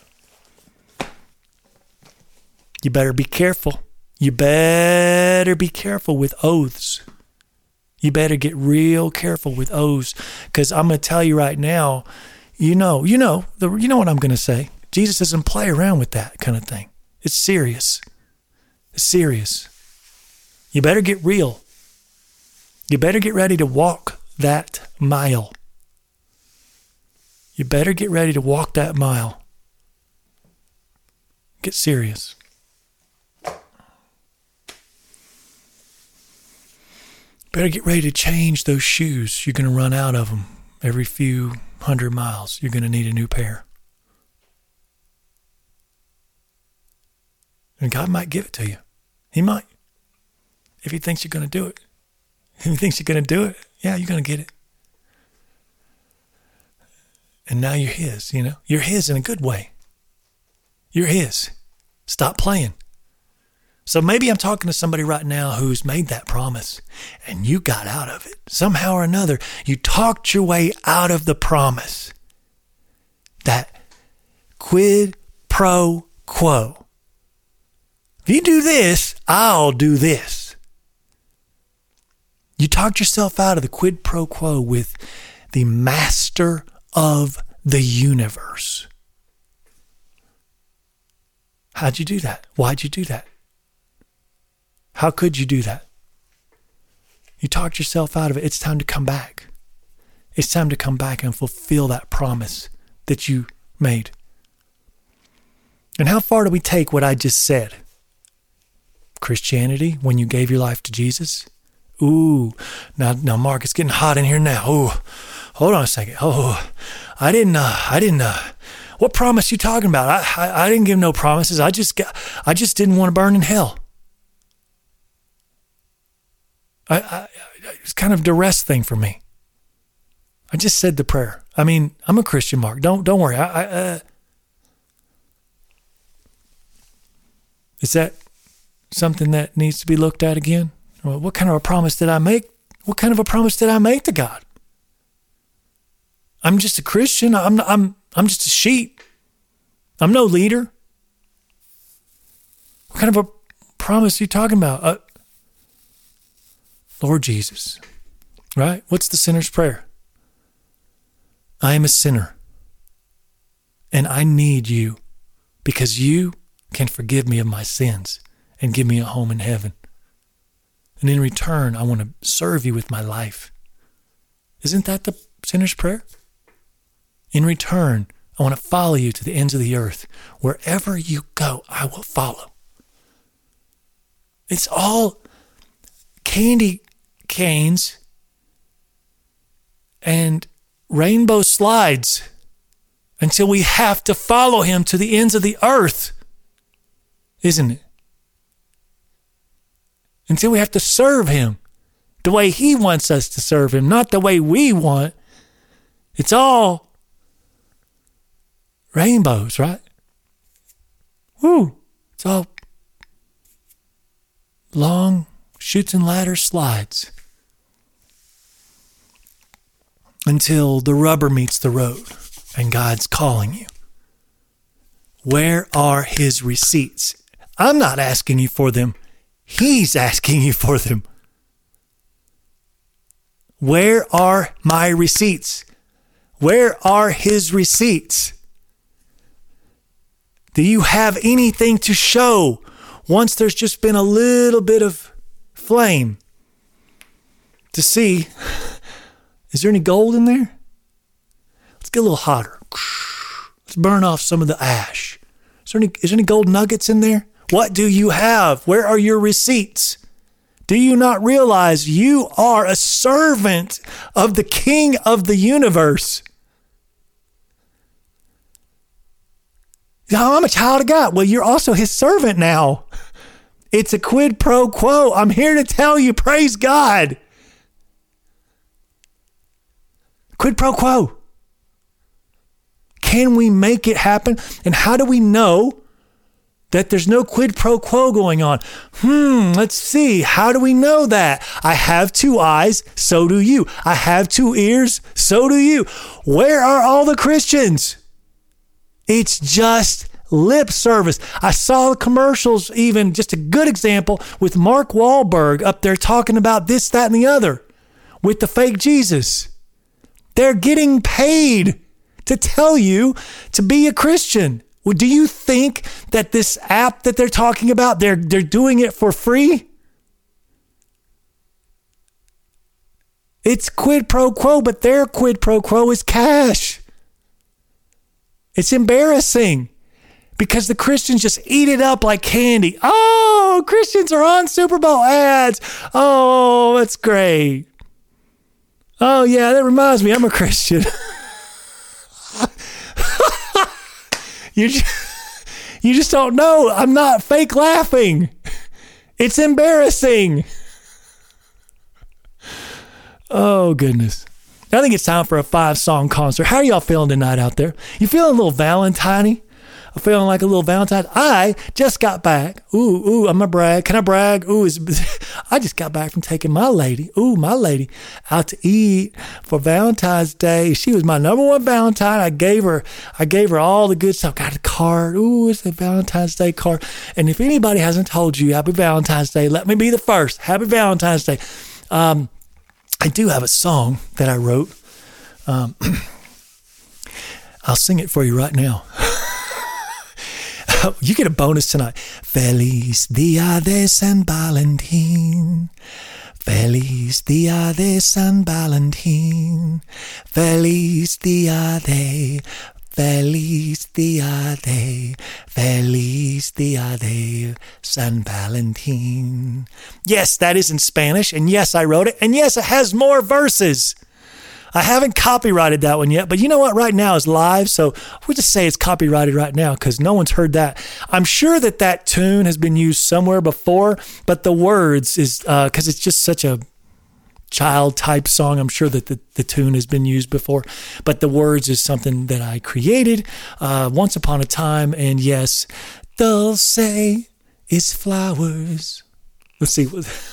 S1: You better be careful. You better be careful with oaths. You better get real careful with oaths, because I'm going to tell you right now, you know what I'm going to say. Jesus doesn't play around with that kind of thing. It's serious. It's serious. You better get real. You better get ready to walk that mile. You better get ready to walk that mile. Get serious. Better get ready to change those shoes. You're going to run out of them every few 100 miles. You're going to need a new pair. And God might give it to you. He might. If he thinks you're going to do it. If he thinks you're going to do it, yeah, you're going to get it. And now you're his, You're his in a good way. You're his. Stop playing. So maybe I'm talking to somebody right now who's made that promise and you got out of it. Somehow or another, you talked your way out of the promise. That quid pro quo. If you do this, I'll do this. You talked yourself out of the quid pro quo with the master of the universe. How'd you do that? Why'd you do that? How could you do that? You talked yourself out of it. It's time to come back. It's time to come back and fulfill that promise that you made. And how far do we take what I just said? Christianity, when you gave your life to Jesus? Ooh, now Mark, it's getting hot in here now. Ooh, hold on a second. Oh, I didn't, what promise you talking about? I didn't give no promises. I just didn't want to burn in hell. It's kind of a duress thing for me. I just said the prayer. I mean, I'm a Christian, Mark. Don't worry. Is that something that needs to be looked at again? Well, what kind of a promise did I make? What kind of a promise did I make to God? I'm just a Christian. I'm just a sheep. I'm no leader. What kind of a promise are you talking about? Lord Jesus, right? What's the sinner's prayer? I am a sinner, and I need you because you can forgive me of my sins and give me a home in heaven. And in return, I want to serve you with my life. Isn't that the sinner's prayer? In return, I want to follow you to the ends of the earth. Wherever you go, I will follow. It's all candy canes and rainbow slides until we have to follow him to the ends of the earth, isn't it? Until we have to serve him the way he wants us to serve him, not the way we want. It's all rainbows, right? Woo! It's all long chutes and ladder slides until the rubber meets the road and God's calling you. Where are his receipts? I'm not asking you for them. He's asking you for them. Where are my receipts? Where are his receipts? Do you have anything to show once there's just been a little bit of flame to see, is there any gold in there? Let's get a little hotter. Let's burn off some of the ash. Is there any gold nuggets in there? What do you have? Where are your receipts? Do you not realize you are a servant of the King of the universe? I'm a child of God. Well, you're also his servant now. It's a quid pro quo. I'm here to tell you, praise God. Quid pro quo. Can we make it happen? And how do we know that there's no quid pro quo going on? Let's see. How do we know that? I have 2 eyes, so do you. I have 2 ears, so do you. Where are all the Christians? It's just lip service. I saw the commercials, even just a good example with Mark Wahlberg up there talking about this, that, and the other with the fake Jesus. They're getting paid to tell you to be a Christian. Well, do you think that this app that they're talking about, they're doing it for free? It's quid pro quo, but their quid pro quo is cash. It's embarrassing because the Christians just eat it up like candy. Oh, Christians are on Super Bowl ads. Oh, that's great. Oh, yeah, that reminds me, I'm a Christian. You just don't know. I'm not fake laughing. It's embarrassing. Oh, goodness. I think it's time for a 5-song concert. How are y'all feeling tonight out there? You feeling a little Valentine-y? I'm feeling like a little Valentine. I just got back. Ooh, I'm going to brag. Can I brag? I just got back from taking my lady out to eat for Valentine's Day. She was my number one Valentine. I gave her all the good stuff. Got a card. Ooh, it's a Valentine's Day card. And if anybody hasn't told you Happy Valentine's Day, let me be the first. Happy Valentine's Day. I do have a song that I wrote. I'll sing it for you right now. You get a bonus tonight. Feliz Dia de San Valentín. Feliz Dia de San Valentín. Feliz Dia de. Feliz Dia de. Feliz Dia de San Valentín. Yes, that is in Spanish. And yes, I wrote it. And yes, it has more verses. I haven't copyrighted that one yet, but you know what? Right now is live, so we'll just say it's copyrighted right now because no one's heard that. I'm sure that tune has been used somewhere before, but the words is because it's just such a child-type song. I'm sure that the tune has been used before, but the words is something that I created once upon a time. And yes, dulce is flowers. Let's see.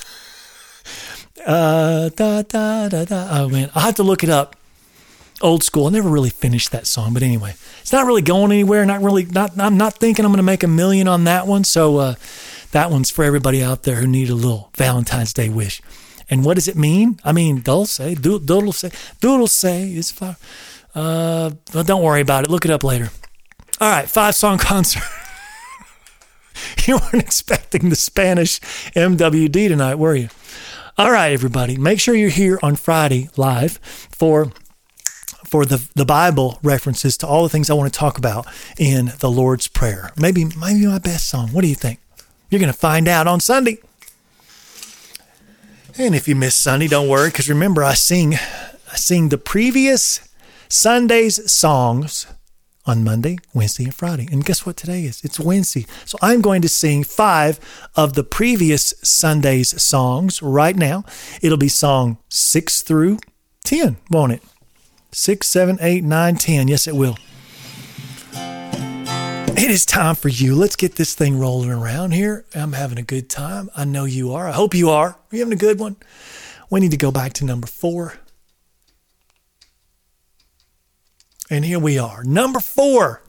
S1: Oh man, I'll have to look it up. Old school. I never really finished that song, but anyway, it's not really going anywhere. I'm not thinking I'm going to make $1 million on that one. So that one's for everybody out there who need a little Valentine's Day wish. And what does it mean? I mean, dulce is flower. Well, don't worry about it. Look it up later. All right, 5-song concert. You weren't expecting the Spanish MWD tonight, were you? All right, everybody, make sure you're here on Friday live for the Bible references to all the things I want to talk about in the Lord's Prayer. Maybe my best song. What do you think? You're going to find out on Sunday. And if you miss Sunday, don't worry, because remember, I sing the previous Sunday's songs on Monday, Wednesday, and Friday. And guess what today is? It's Wednesday. So I'm going to sing 5 of the previous Sunday's songs right now. It'll be song 6 through 10, won't it? 6, 7, 8, 9, 10. Yes, it will. It is time for you. Let's get this thing rolling around here. I'm having a good time. I know you are. I hope you are. Are you having a good one? We need to go back to number 4. And here we are. Number 4.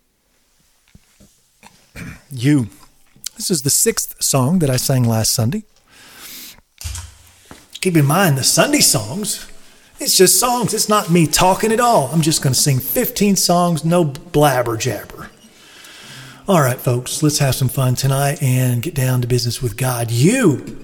S1: You. This is the 6th song that I sang last Sunday. Keep in mind, the Sunday songs, it's just songs. It's not me talking at all. I'm just going to sing 15 songs, no blabber jabber. All right, folks, let's have some fun tonight and get down to business with God. You.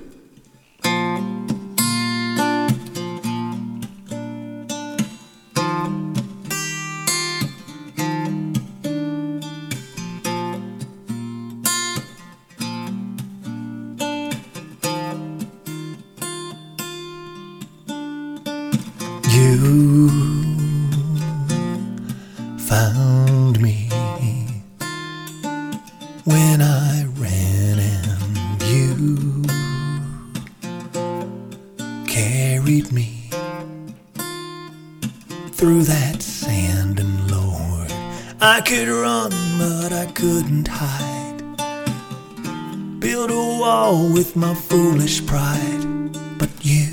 S1: You found me when I ran, and you carried me through that sand, and Lord, I could run but I couldn't hide, build a wall with my foolish pride, but you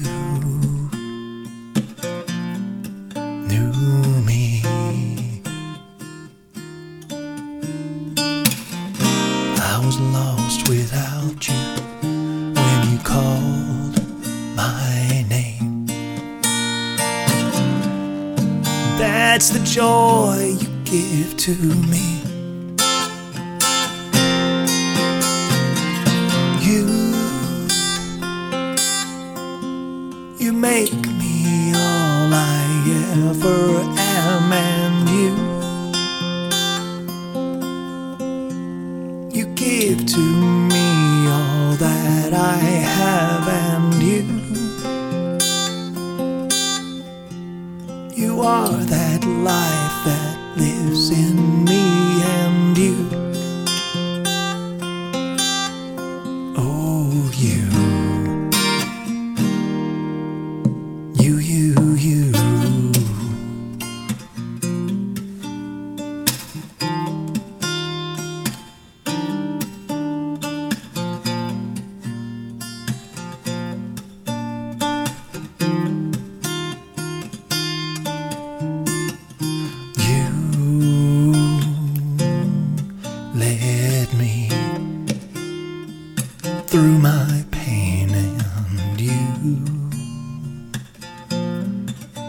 S1: lost without you when you called my name. That's the joy you give to me. You make me all I ever am, and you give to me all that I have, and you are that life that lives in me, and you.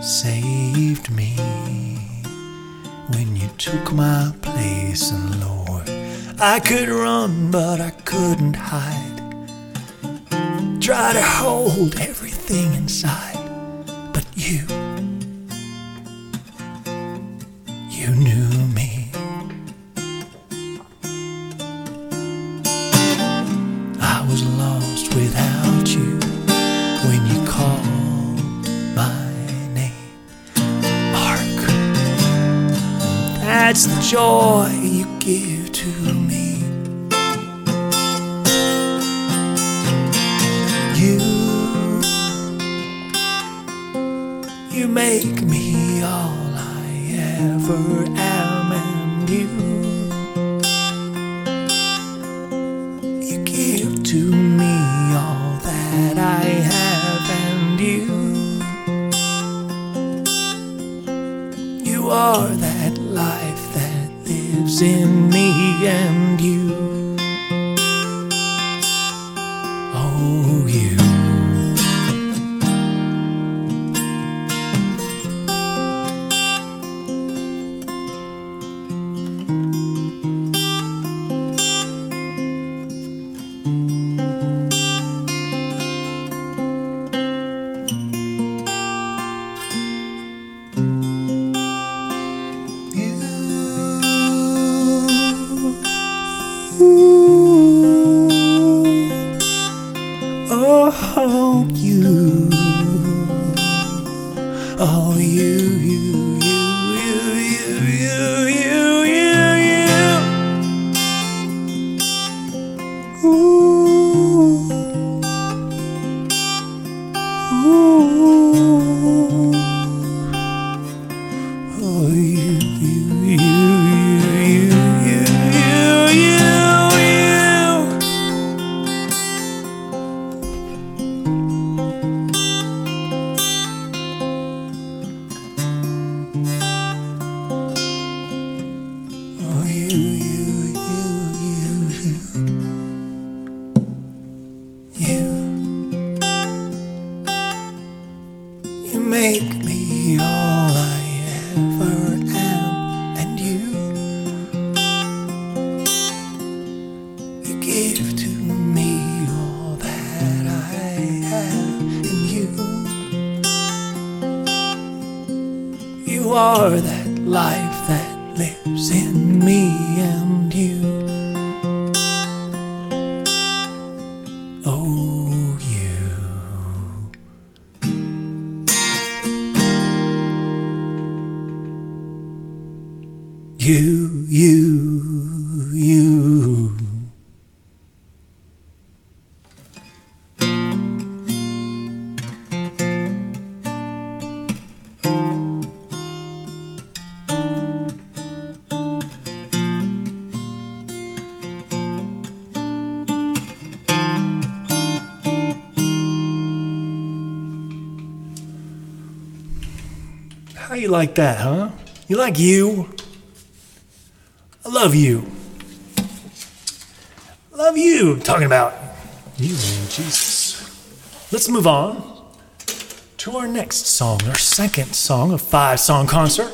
S1: saved me when you took my place, and Lord, I could run but I couldn't hide, try to hold everything inside, but you knew me. I was lost without you when you called my name, Mark. That's the joy you give to me. You make me all I ever am, and you give to me all that I have, and you are that life that lives in me, and you, oh, you. Oh, you. Oh, you. Ooh. Ooh. Oh, you. You make me all I ever am, and you give to me all that I have, and you are that life that lives in me, and you, oh, you. How you like that, huh? You like you? I love you. Love you. I'm talking about you, man, Jesus. Let's move on to our next song, our second song of 5-song concert.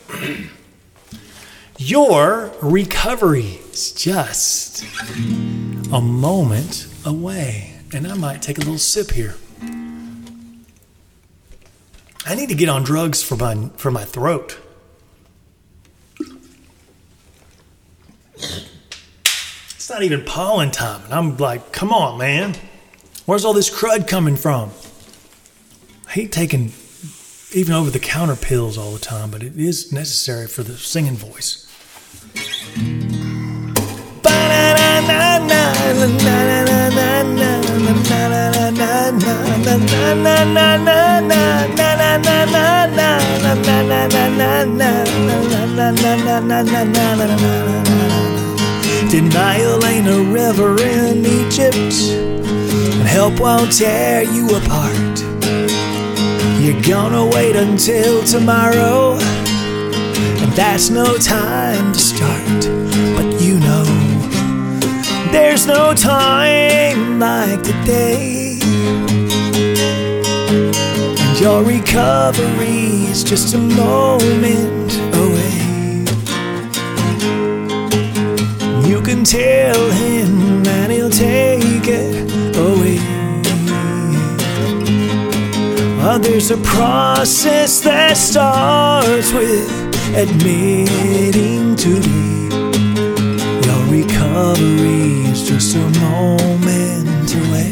S1: Your recovery is just a moment away. And I might take a little sip here. I need to get on drugs for my throat. It's not even pollen time, and I'm like, come on, man. Where's all this crud coming from? I hate taking even over-the-counter pills all the time, but it is necessary for the singing voice. Denial ain't a river in Egypt, and help won't tear you apart. You're gonna wait until tomorrow, and that's no time to start. But you know, there's no time like today, and Your recovery is just a moment away. You can tell him and he'll take it away. There's a process that starts with admitting today your recovery is just a moment away.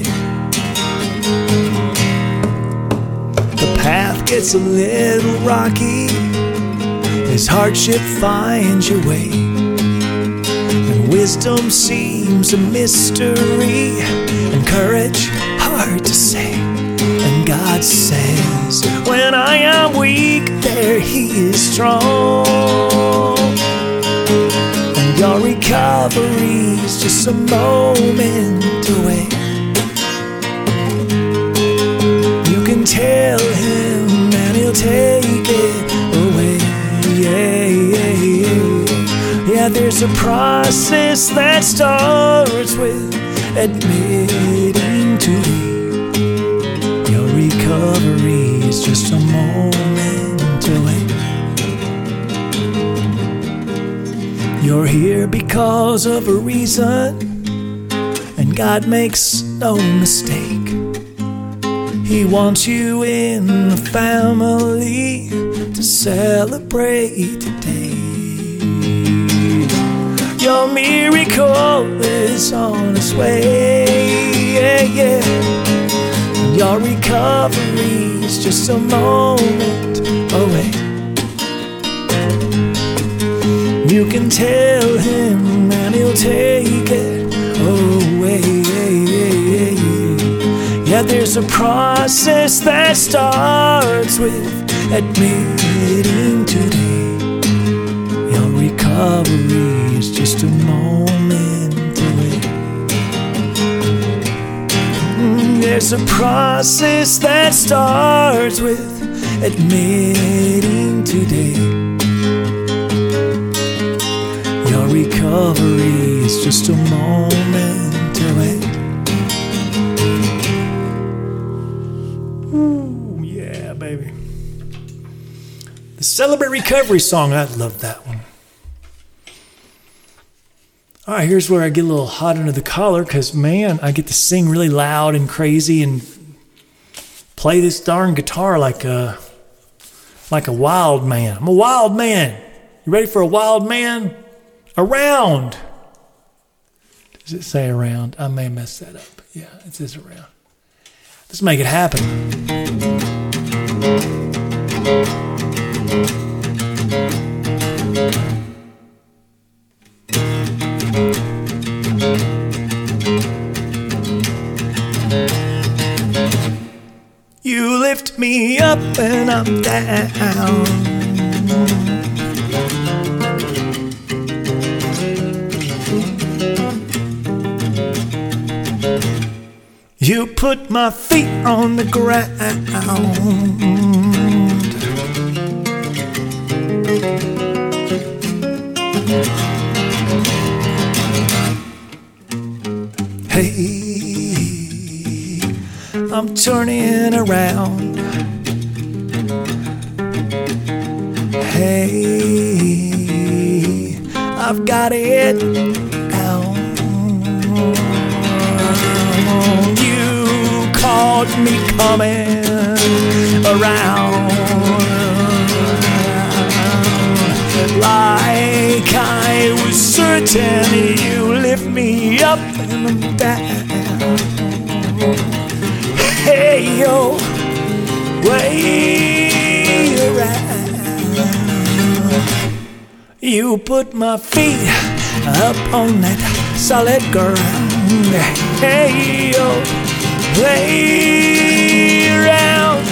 S1: The path gets a little rocky as hardship finds your way, and wisdom seems a mystery, and courage hard to say. And God says, when I am weak, there He is strong. And your recovery is just a moment away. You can tell Him and He'll take it away. Yeah, there's a process that starts with admitting today your recovery is just a moment away. You're here because of a reason, and God makes no mistake. He wants you in the family to celebrate today. Your miracle is on its way. Your recovery is just a moment away. You can tell Him and He'll take it away. Yeah, there's a process that starts with admitting today your recovery is just a moment away. There's a process that starts with admitting today your recovery is just a moment away. Ooh, yeah, baby. The Celebrate Recovery song, I love that one. All right, here's where I get a little hot under the collar because, man, I get to sing really loud and crazy and play this darn guitar like a wild man. I'm a wild man. You ready for a wild man? Around. Does it say around? I may mess that up. Yeah, it says around. Let's make it happen. You lift me up when I'm down. You put my feet on the ground. Hey, I'm turning around. Hey, I've got it down. You caught me coming around like I was certain. You lift me up and I'm down. Hey, yo, way around. You put my feet up on that solid ground. Hey, yo, way around.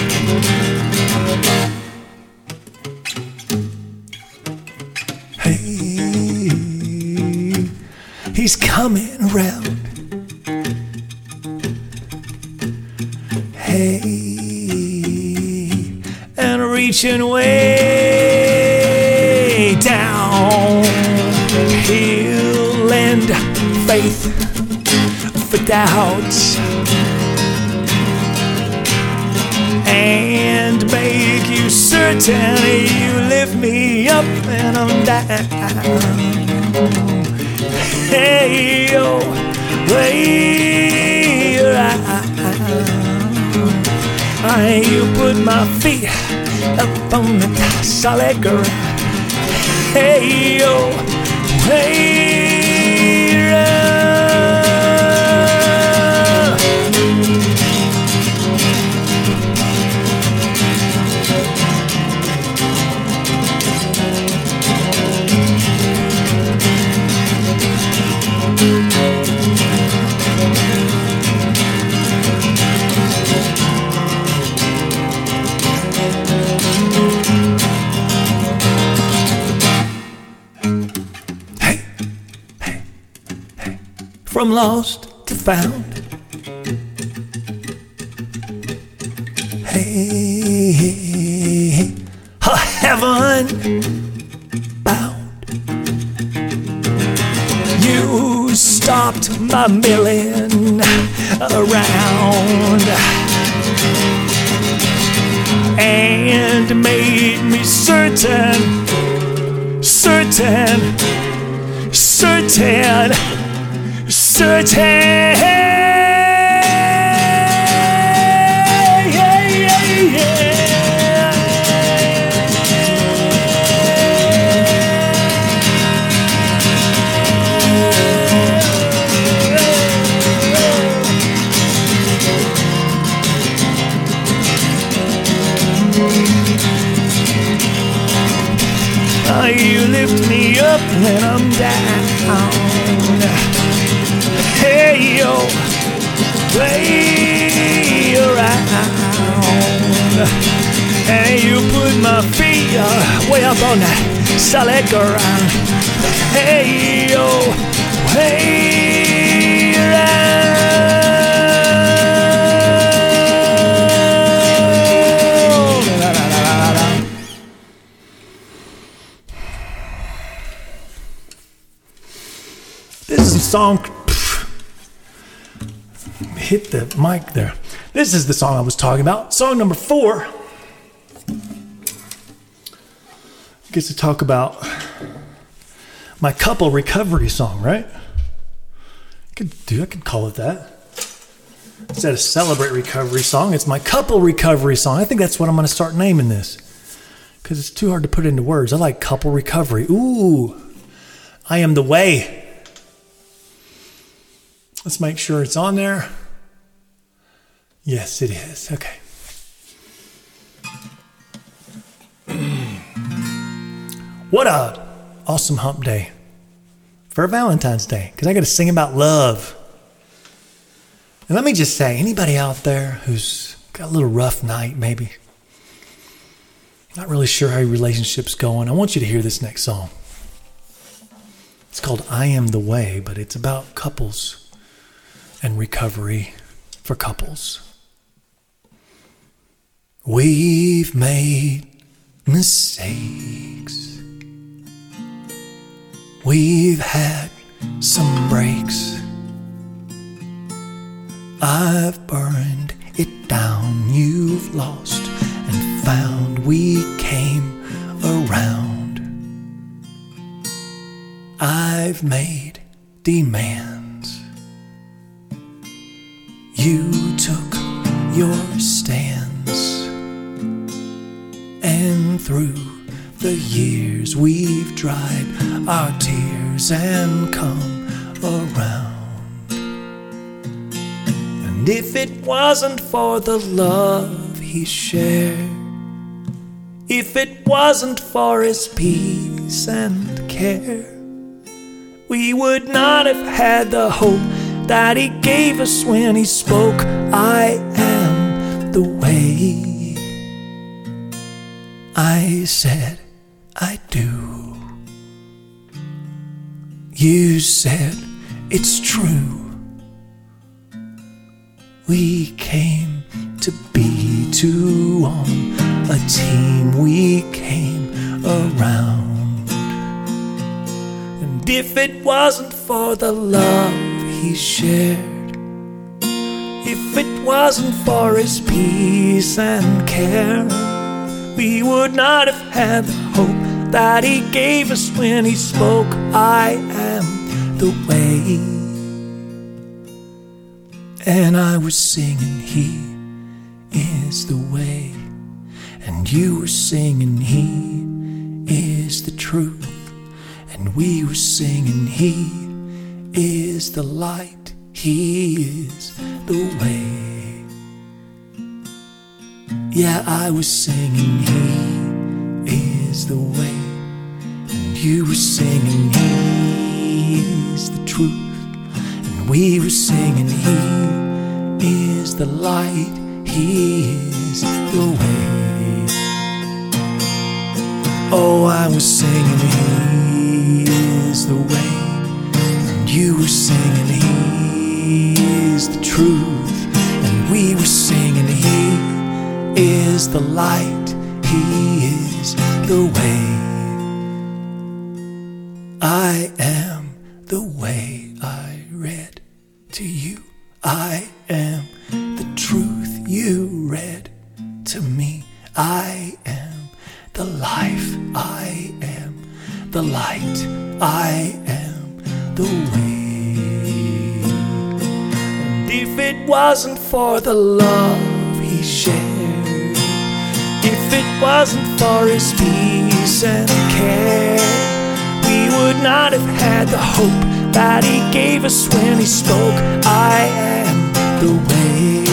S1: Hey, he's coming around. Hey, and reaching way down. He'll lend faith for doubts and certain you lift me up when I'm down. Hey, yo, way around. You put my feet up on the solid ground. Hey, yo, way around. From lost to found. Hey, heaven bound. You stopped my milling around and made me certain, certain, certain. Certain, you lift me up when I'm down. Hey, yo, way around. And you put my feet way up on that solid ground. Hey, yo, way around. This is a song. Hit the mic there. This is the song I was talking about. Song number 4 gets to talk about my couple recovery song, right? I could call it that. Instead of celebrate recovery song, it's my couple recovery song. I think that's what I'm going to start naming this because it's too hard to put into words. I like couple recovery. Ooh, I am the way. Let's make sure it's on there. Yes, it is. Okay. What a awesome hump day for Valentine's Day, because I got to sing about love. And let me just say, anybody out there who's got a little rough night, maybe not really sure how your relationship's going, I want you to hear this next song. It's called I Am the Way, but it's about couples and recovery for couples. We've made mistakes. We've had some breaks. I've burned it down. You've lost and found. We came around. I've made demands. You took your stands. And through the years we've dried our tears and come around. And if it wasn't for the love he shared, if it wasn't for his peace and care, we would not have had the hope that he gave us when he spoke, I am the way. I said, I do. You said, it's true. We came to be two on a team. We came around. And if it wasn't for the love he shared, if it wasn't for his peace and care, we would not have had the hope that he gave us when he spoke, I am the way. And I was singing, he is the way. And you were singing, he is the truth. And we were singing, he is the light, he is the way. Yeah, I was singing, he is the way. And you were singing, he is the truth. And we were singing, he is the light, he is the way. Oh, I was singing, he is the way. And you were singing, he is the truth. And we were singing, he is the light, he is the way. I am the way, I read to you. I am the truth you read to me. I am the life, I am the light, I am the way. And if it wasn't for the love he shared, if it wasn't for his peace and care, we would not have had the hope that he gave us when he spoke, I am the way.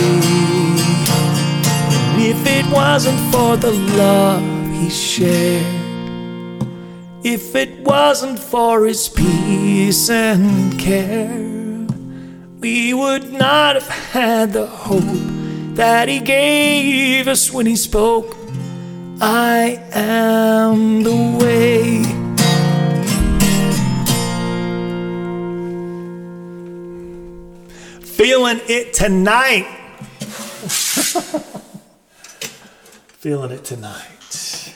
S1: And if it wasn't for the love he shared, if it wasn't for his peace and care, we would not have had the hope that he gave us when he spoke, I am the way. Feeling it tonight. Feeling it tonight.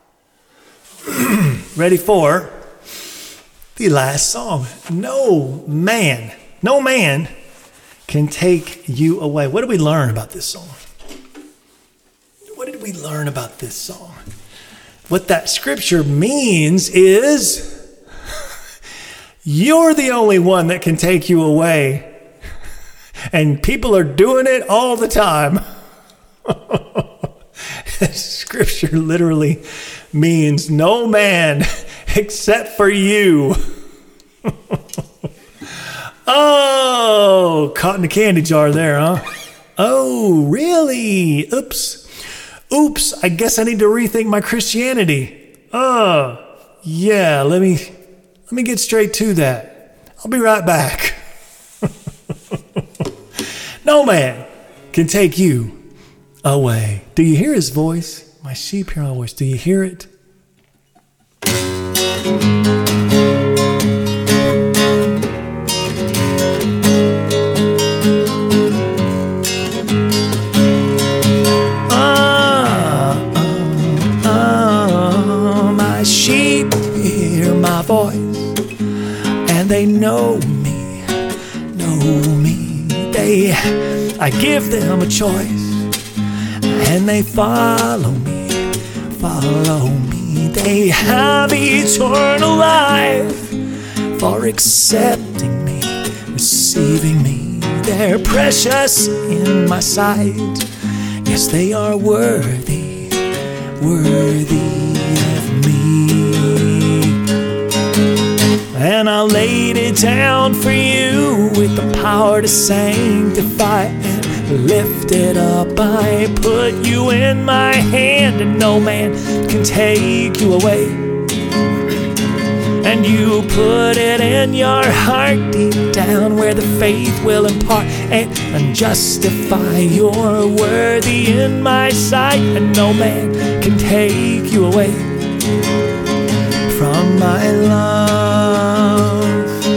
S1: Ready for the last song. No man can take you away. What did we learn about this song? What did we learn about this song? What that scripture means is you're the only one that can take you away. And people are doing it all the time. Scripture literally means no man except for you. Oh, caught in the candy jar there, huh? Oh, really? Oops, I guess I need to rethink my Christianity. Yeah, let me get straight to that. I'll be right back. No man can take you away. Do you hear his voice? My sheep hear my voice. Do you hear it? My sheep hear my voice, and they know me. I give them a choice, and they follow me. They have eternal life for accepting me, receiving me. They're precious in my sight. Yes, they are worthy of me. And I laid it down for you with the power to sanctify and lift it up. I put you in my hand, and no man can take you away. And you put it in your heart deep down where the faith will impart and justify. You're worthy in my sight, and no man can take you away from my love.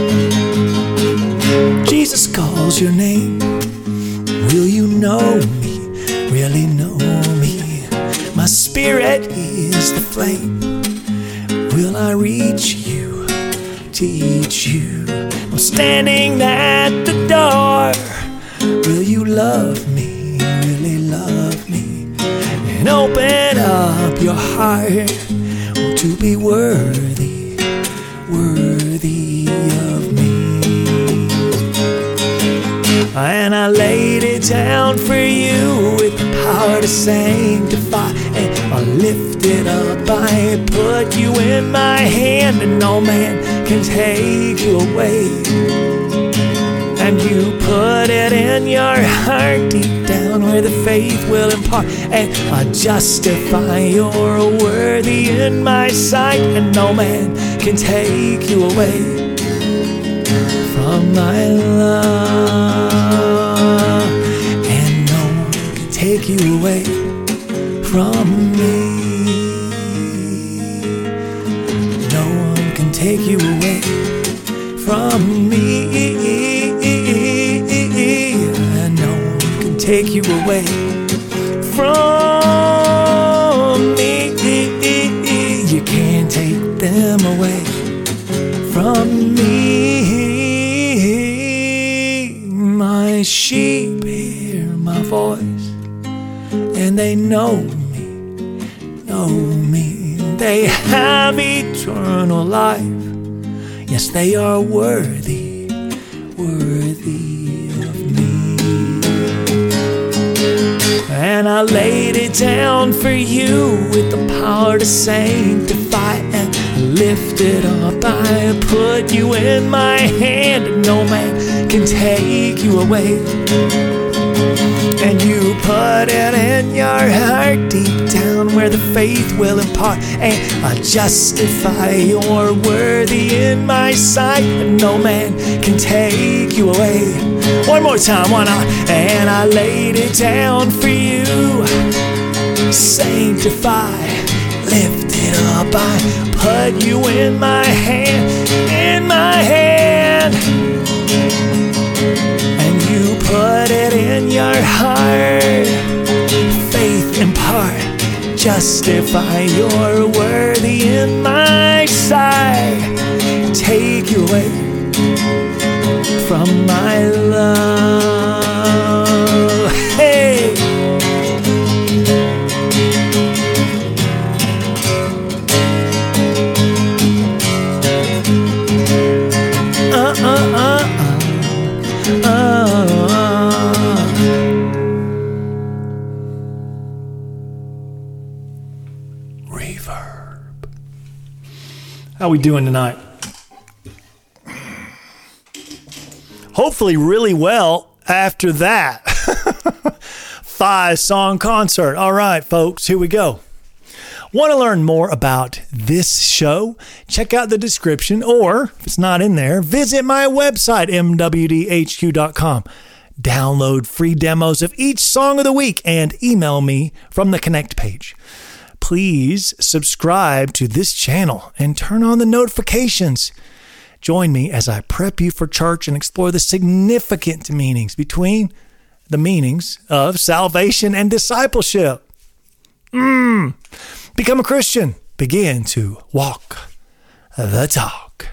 S1: Jesus calls your name. Will you know me? Really know me? My spirit is the flame. Will I reach you, teach you? I'm standing at the door. Will you love me, really love me? And and open up your heart to be worthy of me. And I laid it down for you with the power to sanctify, and I lift it up. I put you in my hand, and no man can take you away. And you put it in your heart deep down where the faith will impart, and I justify you're worthy in my sight, and no man can take you away from my love, and no one can take you away from me. No one can take you away from me. No one can take you away from me. You can't take them away from me. My sheep hear my voice, and they know me. They have eternal life. Yes, they are worthy of me. And I laid it down for you with the power to sanctify and lift it up. I put you in my hand, and no man can take you away. And you put it in your heart deep down where the faith will impart, and I justify you're worthy in my sight, and no man can take you away. One more time, why not? And I laid it down for you, sanctify, lift it up. I put you in my hand, and you put it in your heart, faith impart, justify you're worthy in my sight, take you away from my love. Hey! Reverb. How we doing tonight? Hopefully really well after that 5-song concert. All right, folks, here we go. Want to learn more about this show? Check out the description, or if it's not in there, visit my website, mwdhq.com. Download free demos of each song of the week and email me from the Connect page. Please subscribe to this channel and turn on the notifications. Join me as I prep you for church and explore the significant meanings between the meanings of salvation and discipleship. Become a Christian. Begin to walk the talk.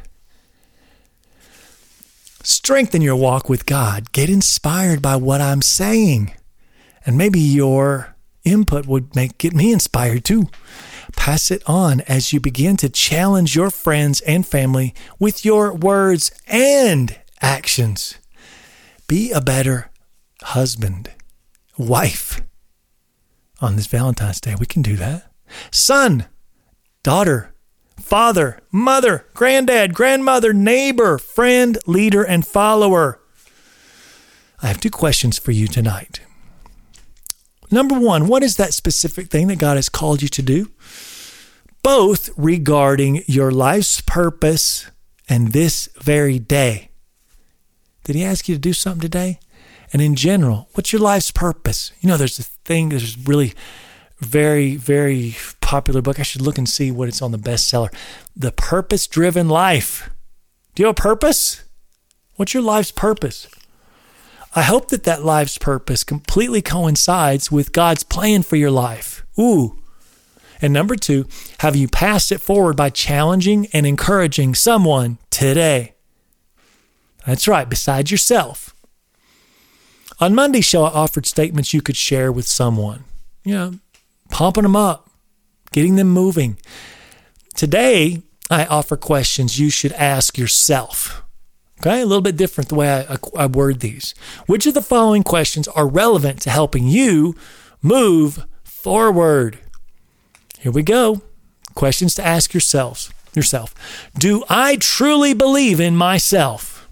S1: Strengthen your walk with God. Get inspired by what I'm saying. And maybe your input would get me inspired too. Pass it on as you begin to challenge your friends and family with your words and actions. Be a better husband, wife. On this Valentine's Day, we can do that. Son, daughter, father, mother, granddad, grandmother, neighbor, friend, leader, and follower. I have 2 questions for you tonight. Number 1, what is that specific thing that God has called you to do? Both regarding your life's purpose and this very day. Did he ask you to do something today? And in general, what's your life's purpose? You know, there's a really very, very popular book. I should look and see what it's on the bestseller. The Purpose-Driven Life. Do you have a purpose? What's your life's purpose? I hope that life's purpose completely coincides with God's plan for your life. Ooh. And number 2, have you passed it forward by challenging and encouraging someone today? That's right, besides yourself. On Monday's show, I offered statements you could share with someone. You know, pumping them up, getting them moving. Today, I offer questions you should ask yourself. Okay, a little bit different the way I word these. Which of the following questions are relevant to helping you move forward? Here we go. Questions to ask yourself. Do I truly believe in myself?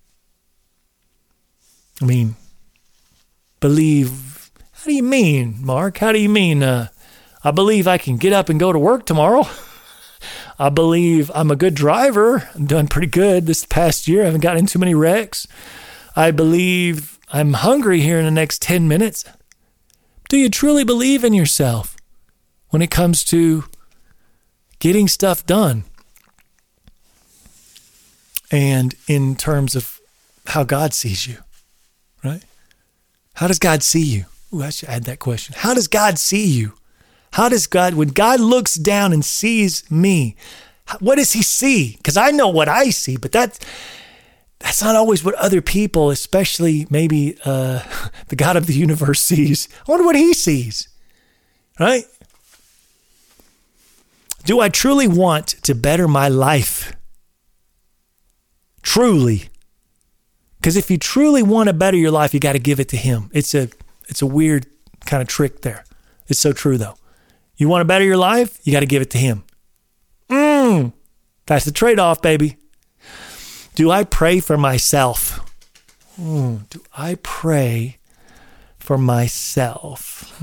S1: I mean, believe, how do you mean, Mark? How do you mean, I believe I can get up and go to work tomorrow? I believe I'm a good driver. I'm done pretty good this past year. I haven't gotten in too many wrecks. I believe I'm hungry here in the next 10 minutes. Do you truly believe in yourself when it comes to getting stuff done? And in terms of how God sees you, right? How does God see you? Ooh, I should add that question. How does God see you? How does God, when God looks down and sees me, what does he see? Because I know what I see, but that's not always what other people, especially maybe the God of the universe, sees. I wonder what he sees, right? Do I truly want to better my life? Truly. Because if you truly want to better your life, you got to give it to him. It's a weird kind of trick there. It's so true, though. You want to better your life? You got to give it to him. That's the trade-off, baby. Do I pray for myself? Do I pray for myself?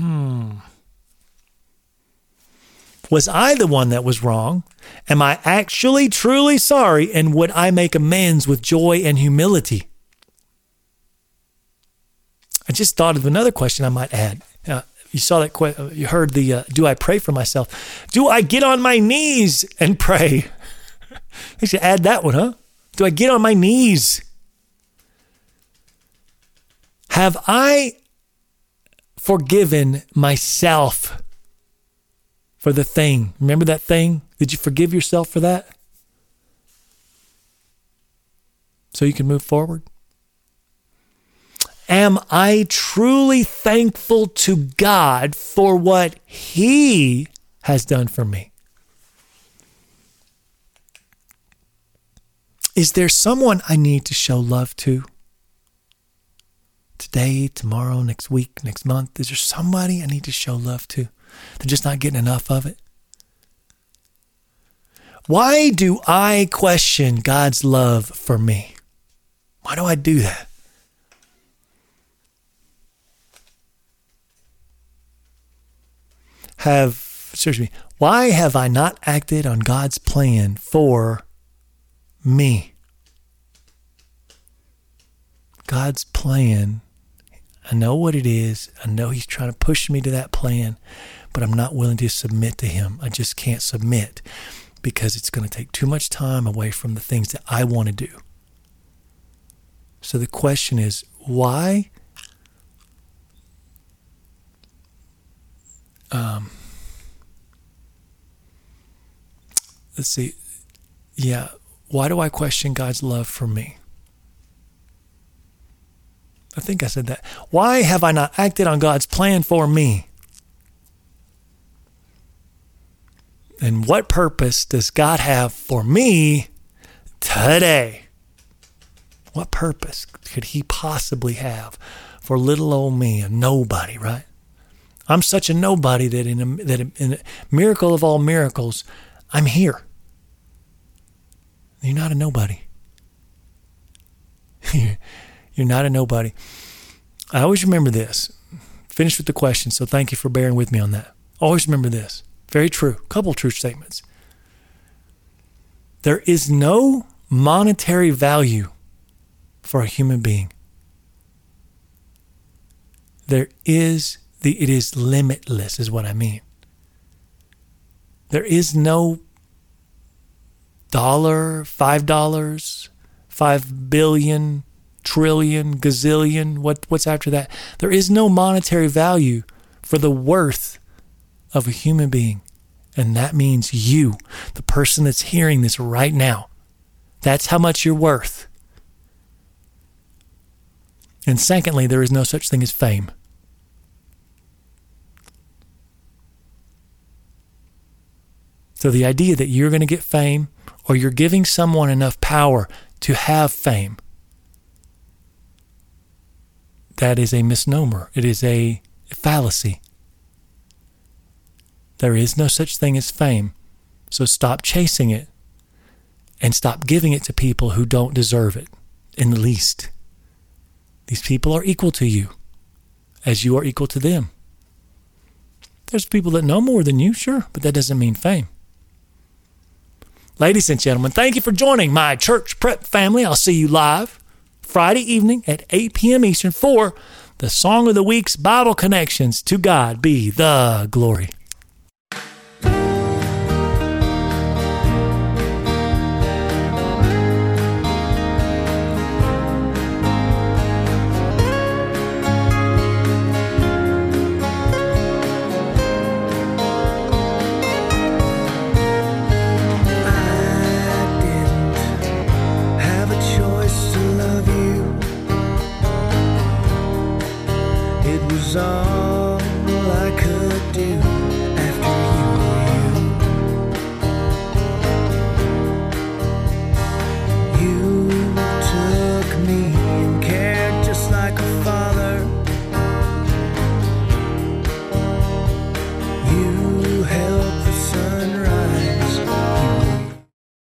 S1: Was I the one that was wrong? Am I actually truly sorry? And would I make amends with joy and humility? I just thought of another question I might add. You saw that, you heard the, do I pray for myself? Do I get on my knees and pray? I should add that one, huh? Do I get on my knees? Have I forgiven myself for the thing? Remember that thing? Did you forgive yourself for that? So you can move forward? Am I truly thankful to God for what he has done for me? Is there someone I need to show love to? Today, tomorrow, next week, next month? Is there somebody I need to show love to? They're just not getting enough of it. Why do I question God's love for me? Why do I do that? Why have I not acted on God's plan for me? God's plan, I know what it is. I know he's trying to push me to that plan, but I'm not willing to submit to him. I just can't submit because it's going to take too much time away from the things that I want to do. So the question is, why? Let's see. Yeah. Why do I question God's love for me? I think I said that. Why have I not acted on God's plan for me? And what purpose does God have for me today? What purpose could he possibly have for little old me, a nobody, right? I'm such a nobody that in a miracle of all miracles, I'm here. You're not a nobody. You're not a nobody. I always remember this. Finished with the question, so thank you for bearing with me on that. Always remember this. Very true. Couple true statements. There is no monetary value for a human being. It is limitless, is what I mean. There is no $, $5, 5 billion, trillion, gazillion, what's after that? There is no monetary value for the worth of a human being. And that means you, the person that's hearing this right now. That's how much you're worth. And secondly, there is no such thing as fame. So the idea that you're going to get fame or you're giving someone enough power to have fame, that is a misnomer. It is a fallacy. There is no such thing as fame. So stop chasing it and stop giving it to people who don't deserve it in the least. These people are equal to you as you are equal to them. There's people that know more than you, sure, but that doesn't mean fame. Ladies and gentlemen, thank you for joining my church prep family. I'll see you live Friday evening at 8 p.m. Eastern for the Song of the Week's Bible Connections. To God be the glory.
S2: All